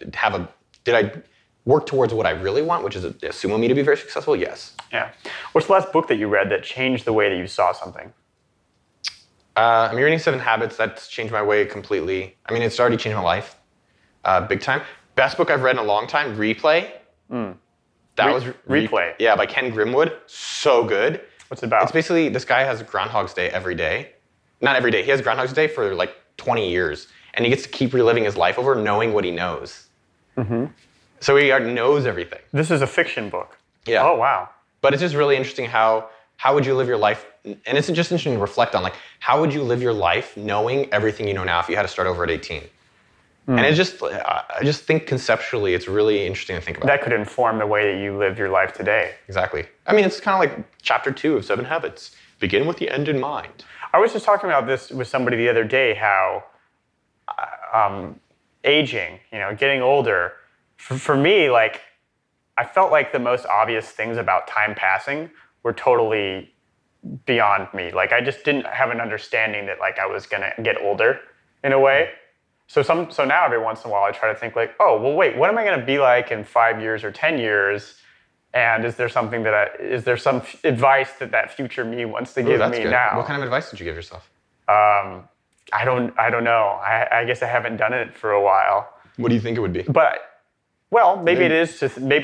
work towards what I really want, which is a Sumo Me to be very successful? Yes. Yeah. What's the last book that you read that changed the way that you saw something? I'm reading 7 Habits. That's changed my way completely. It's already changed my life big time. Best book I've read in a long time, Replay. That was Replay. Yeah, by Ken Grimwood. So good. What's it about? It's basically, this guy has Groundhog's Day every day. Not every day. He has Groundhog's Day for 20 years. And he gets to keep reliving his life over knowing what he knows. Mm-hmm. So he knows everything. This is a fiction book. Yeah. Oh, wow. But it's just really interesting how would you live your life, and it's just interesting to reflect on, how would you live your life knowing everything you know now if you had to start over at 18? And I just think conceptually it's really interesting to think about. That could inform the way that you live your life today. Exactly. It's kind of like chapter 2 of 7 Habits. Begin with the end in mind. I was just talking about this with somebody the other day, how aging, getting older, for me, I felt like the most obvious things about time passing were totally beyond me. I just didn't have an understanding that I was gonna get older in a way. So now every once in a while I try to think oh, well, wait, what am I gonna be like in 5 years or 10 years? And is there some advice that future me wants to give me now? What kind of advice did you give yourself? I don't know. I guess I haven't done it for a while. What do you think it would be? Maybe it is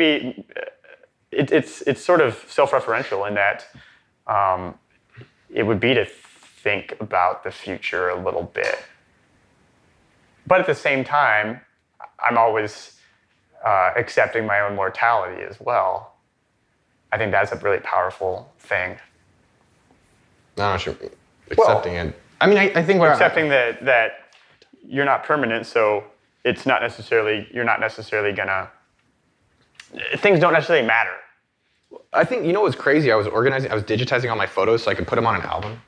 it's sort of self-referential in that it would be to think about the future a little bit. But at the same time, I'm always accepting my own mortality as well. I think that's a really powerful thing. No, sure. Accepting it. I mean, I think accepting that you're not permanent, so it's not necessarily, you're not necessarily gonna, things don't necessarily matter. I think, you know what's crazy? I was digitizing all my photos so I could put them on an album.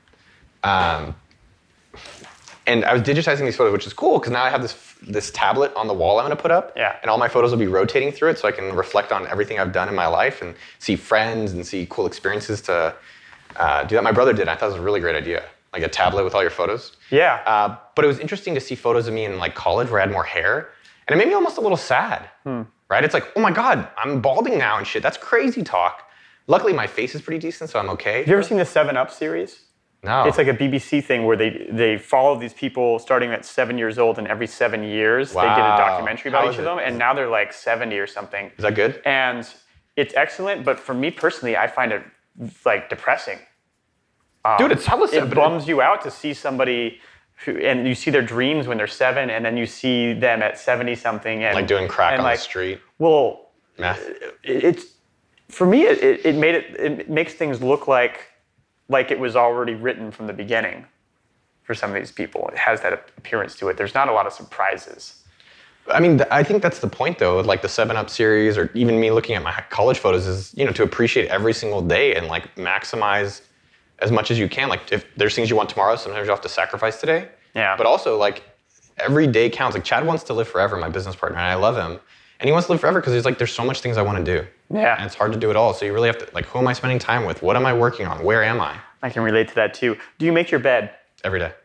And I was digitizing these photos, which is cool because now I have this tablet on the wall I'm going to put up. Yeah. And all my photos will be rotating through it so I can reflect on everything I've done in my life and see friends and see cool experiences to do that. My brother did. I thought it was a really great idea. Like a tablet with all your photos. Yeah. But it was interesting to see photos of me in like college where I had more hair. And it made me almost a little sad. Right? It's like, oh my God, I'm balding now and shit. That's crazy talk. Luckily, my face is pretty decent, so I'm okay. Have you ever seen the 7-Up series? No. It's like a BBC thing where they follow these people starting at 7 years old, and every 7 years they did a documentary about each of them, and now they're like 70 or something. Is that good? And it's excellent, but for me personally, I find it like depressing. Dude, it's hella sad. It bums you out to see somebody and you see their dreams when they're 7, and then you see them at 70 something and like doing crack on the street. Well, meth. It's for me. It makes things look like it was already written from the beginning. For some of these people, it has that appearance to it. There's not a lot of surprises. I mean, I think that's the point, though. Like the 7-Up series, or even me looking at my college photos, is to appreciate every single day and like maximize as much as you can. Like if there's things you want tomorrow, sometimes you have to sacrifice today. Yeah. But also like every day counts. Like Chad wants to live forever, my business partner, and I love him. And he wants to live forever because he's like, there's so much things I want to do. Yeah. And it's hard to do it all. So you really have to, like, who am I spending time with? What am I working on? Where am I? I can relate to that too. Do you make your bed? Every day.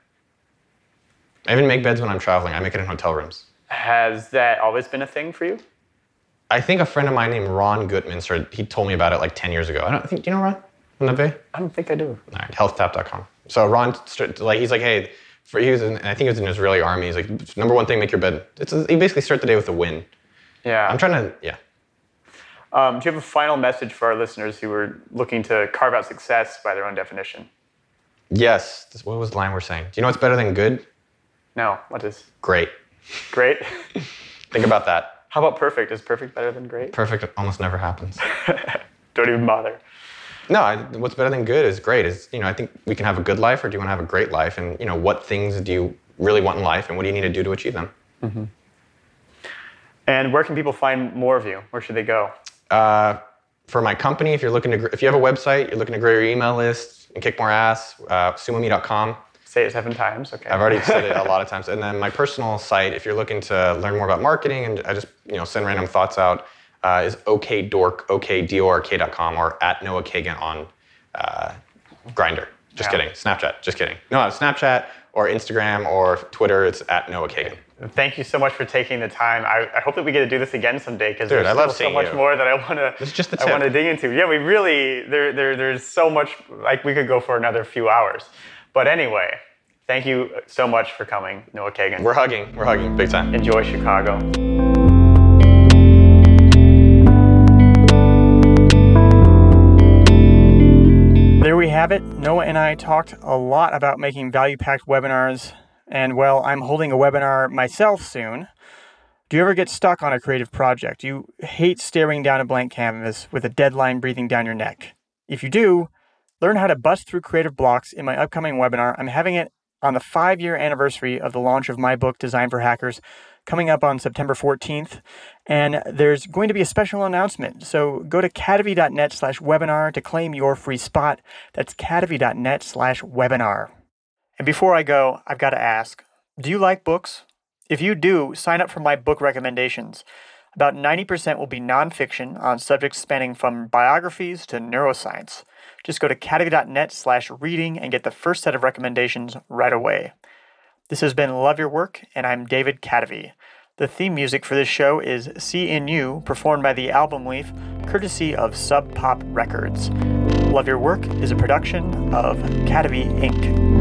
I even make beds when I'm traveling. I make it in hotel rooms. Has that always been a thing for you? I think a friend of mine named Ron Gutman he told me about it like 10 years ago. Do you know Ron? Nave? I don't think I do. All right, healthtap.com. So Ron, he's like, hey, I think he was in the Israeli army. He's like, number one thing, make your bed. You basically start the day with a win. Yeah. I'm trying to, yeah. Do you have a final message for our listeners who are looking to carve out success by their own definition? Yes. What was the line we're saying? Do you know what's better than good? No. What is? Great. Great? Think about that. How about perfect? Is perfect better than great? Perfect almost never happens. Don't even bother. No, what's better than good is great. I think we can have a good life, or do you want to have a great life? And, what things do you really want in life, and what do you need to do to achieve them? Mm-hmm. And where can people find more of you? Where should they go? For my company, if you have a website, you're looking to grow your email list and kick more ass, sumomi.com. Say it 7 times, okay. I've already said it a lot of times. And then my personal site, if you're looking to learn more about marketing, and I just send random thoughts out, is okdork.com or at Noah Kagan on Grindr. Just kidding. Snapchat. Just kidding. No, Snapchat or Instagram or Twitter, it's at Noah Kagan. Thank you so much for taking the time. I hope that we get to do this again someday, because there's so much more that I want to dig into. Yeah, we really there's so much, like we could go for another few hours. But anyway, thank you so much for coming, Noah Kagan. We're hugging big time. Enjoy Chicago. There we have it. Noah and I talked a lot about making value-packed webinars. And well, I'm holding a webinar myself soon. Do you ever get stuck on a creative project? Do you hate staring down a blank canvas with a deadline breathing down your neck? If you do, learn how to bust through creative blocks in my upcoming webinar. I'm having it on the 5-year anniversary of the launch of my book, Design for Hackers, coming up on September 14th. And there's going to be a special announcement. So go to kadavy.net/webinar to claim your free spot. That's kadavy.net/webinar. And before I go, I've got to ask, do you like books? If you do, sign up for my book recommendations. About 90% will be nonfiction on subjects spanning from biographies to neuroscience. Just go to kadavy.net/reading and get the first set of recommendations right away. This has been Love Your Work, and I'm David Kadavy. The theme music for this show is See in You, performed by the Album Leaf, courtesy of Sub Pop Records. Love Your Work is a production of Kadavy Inc.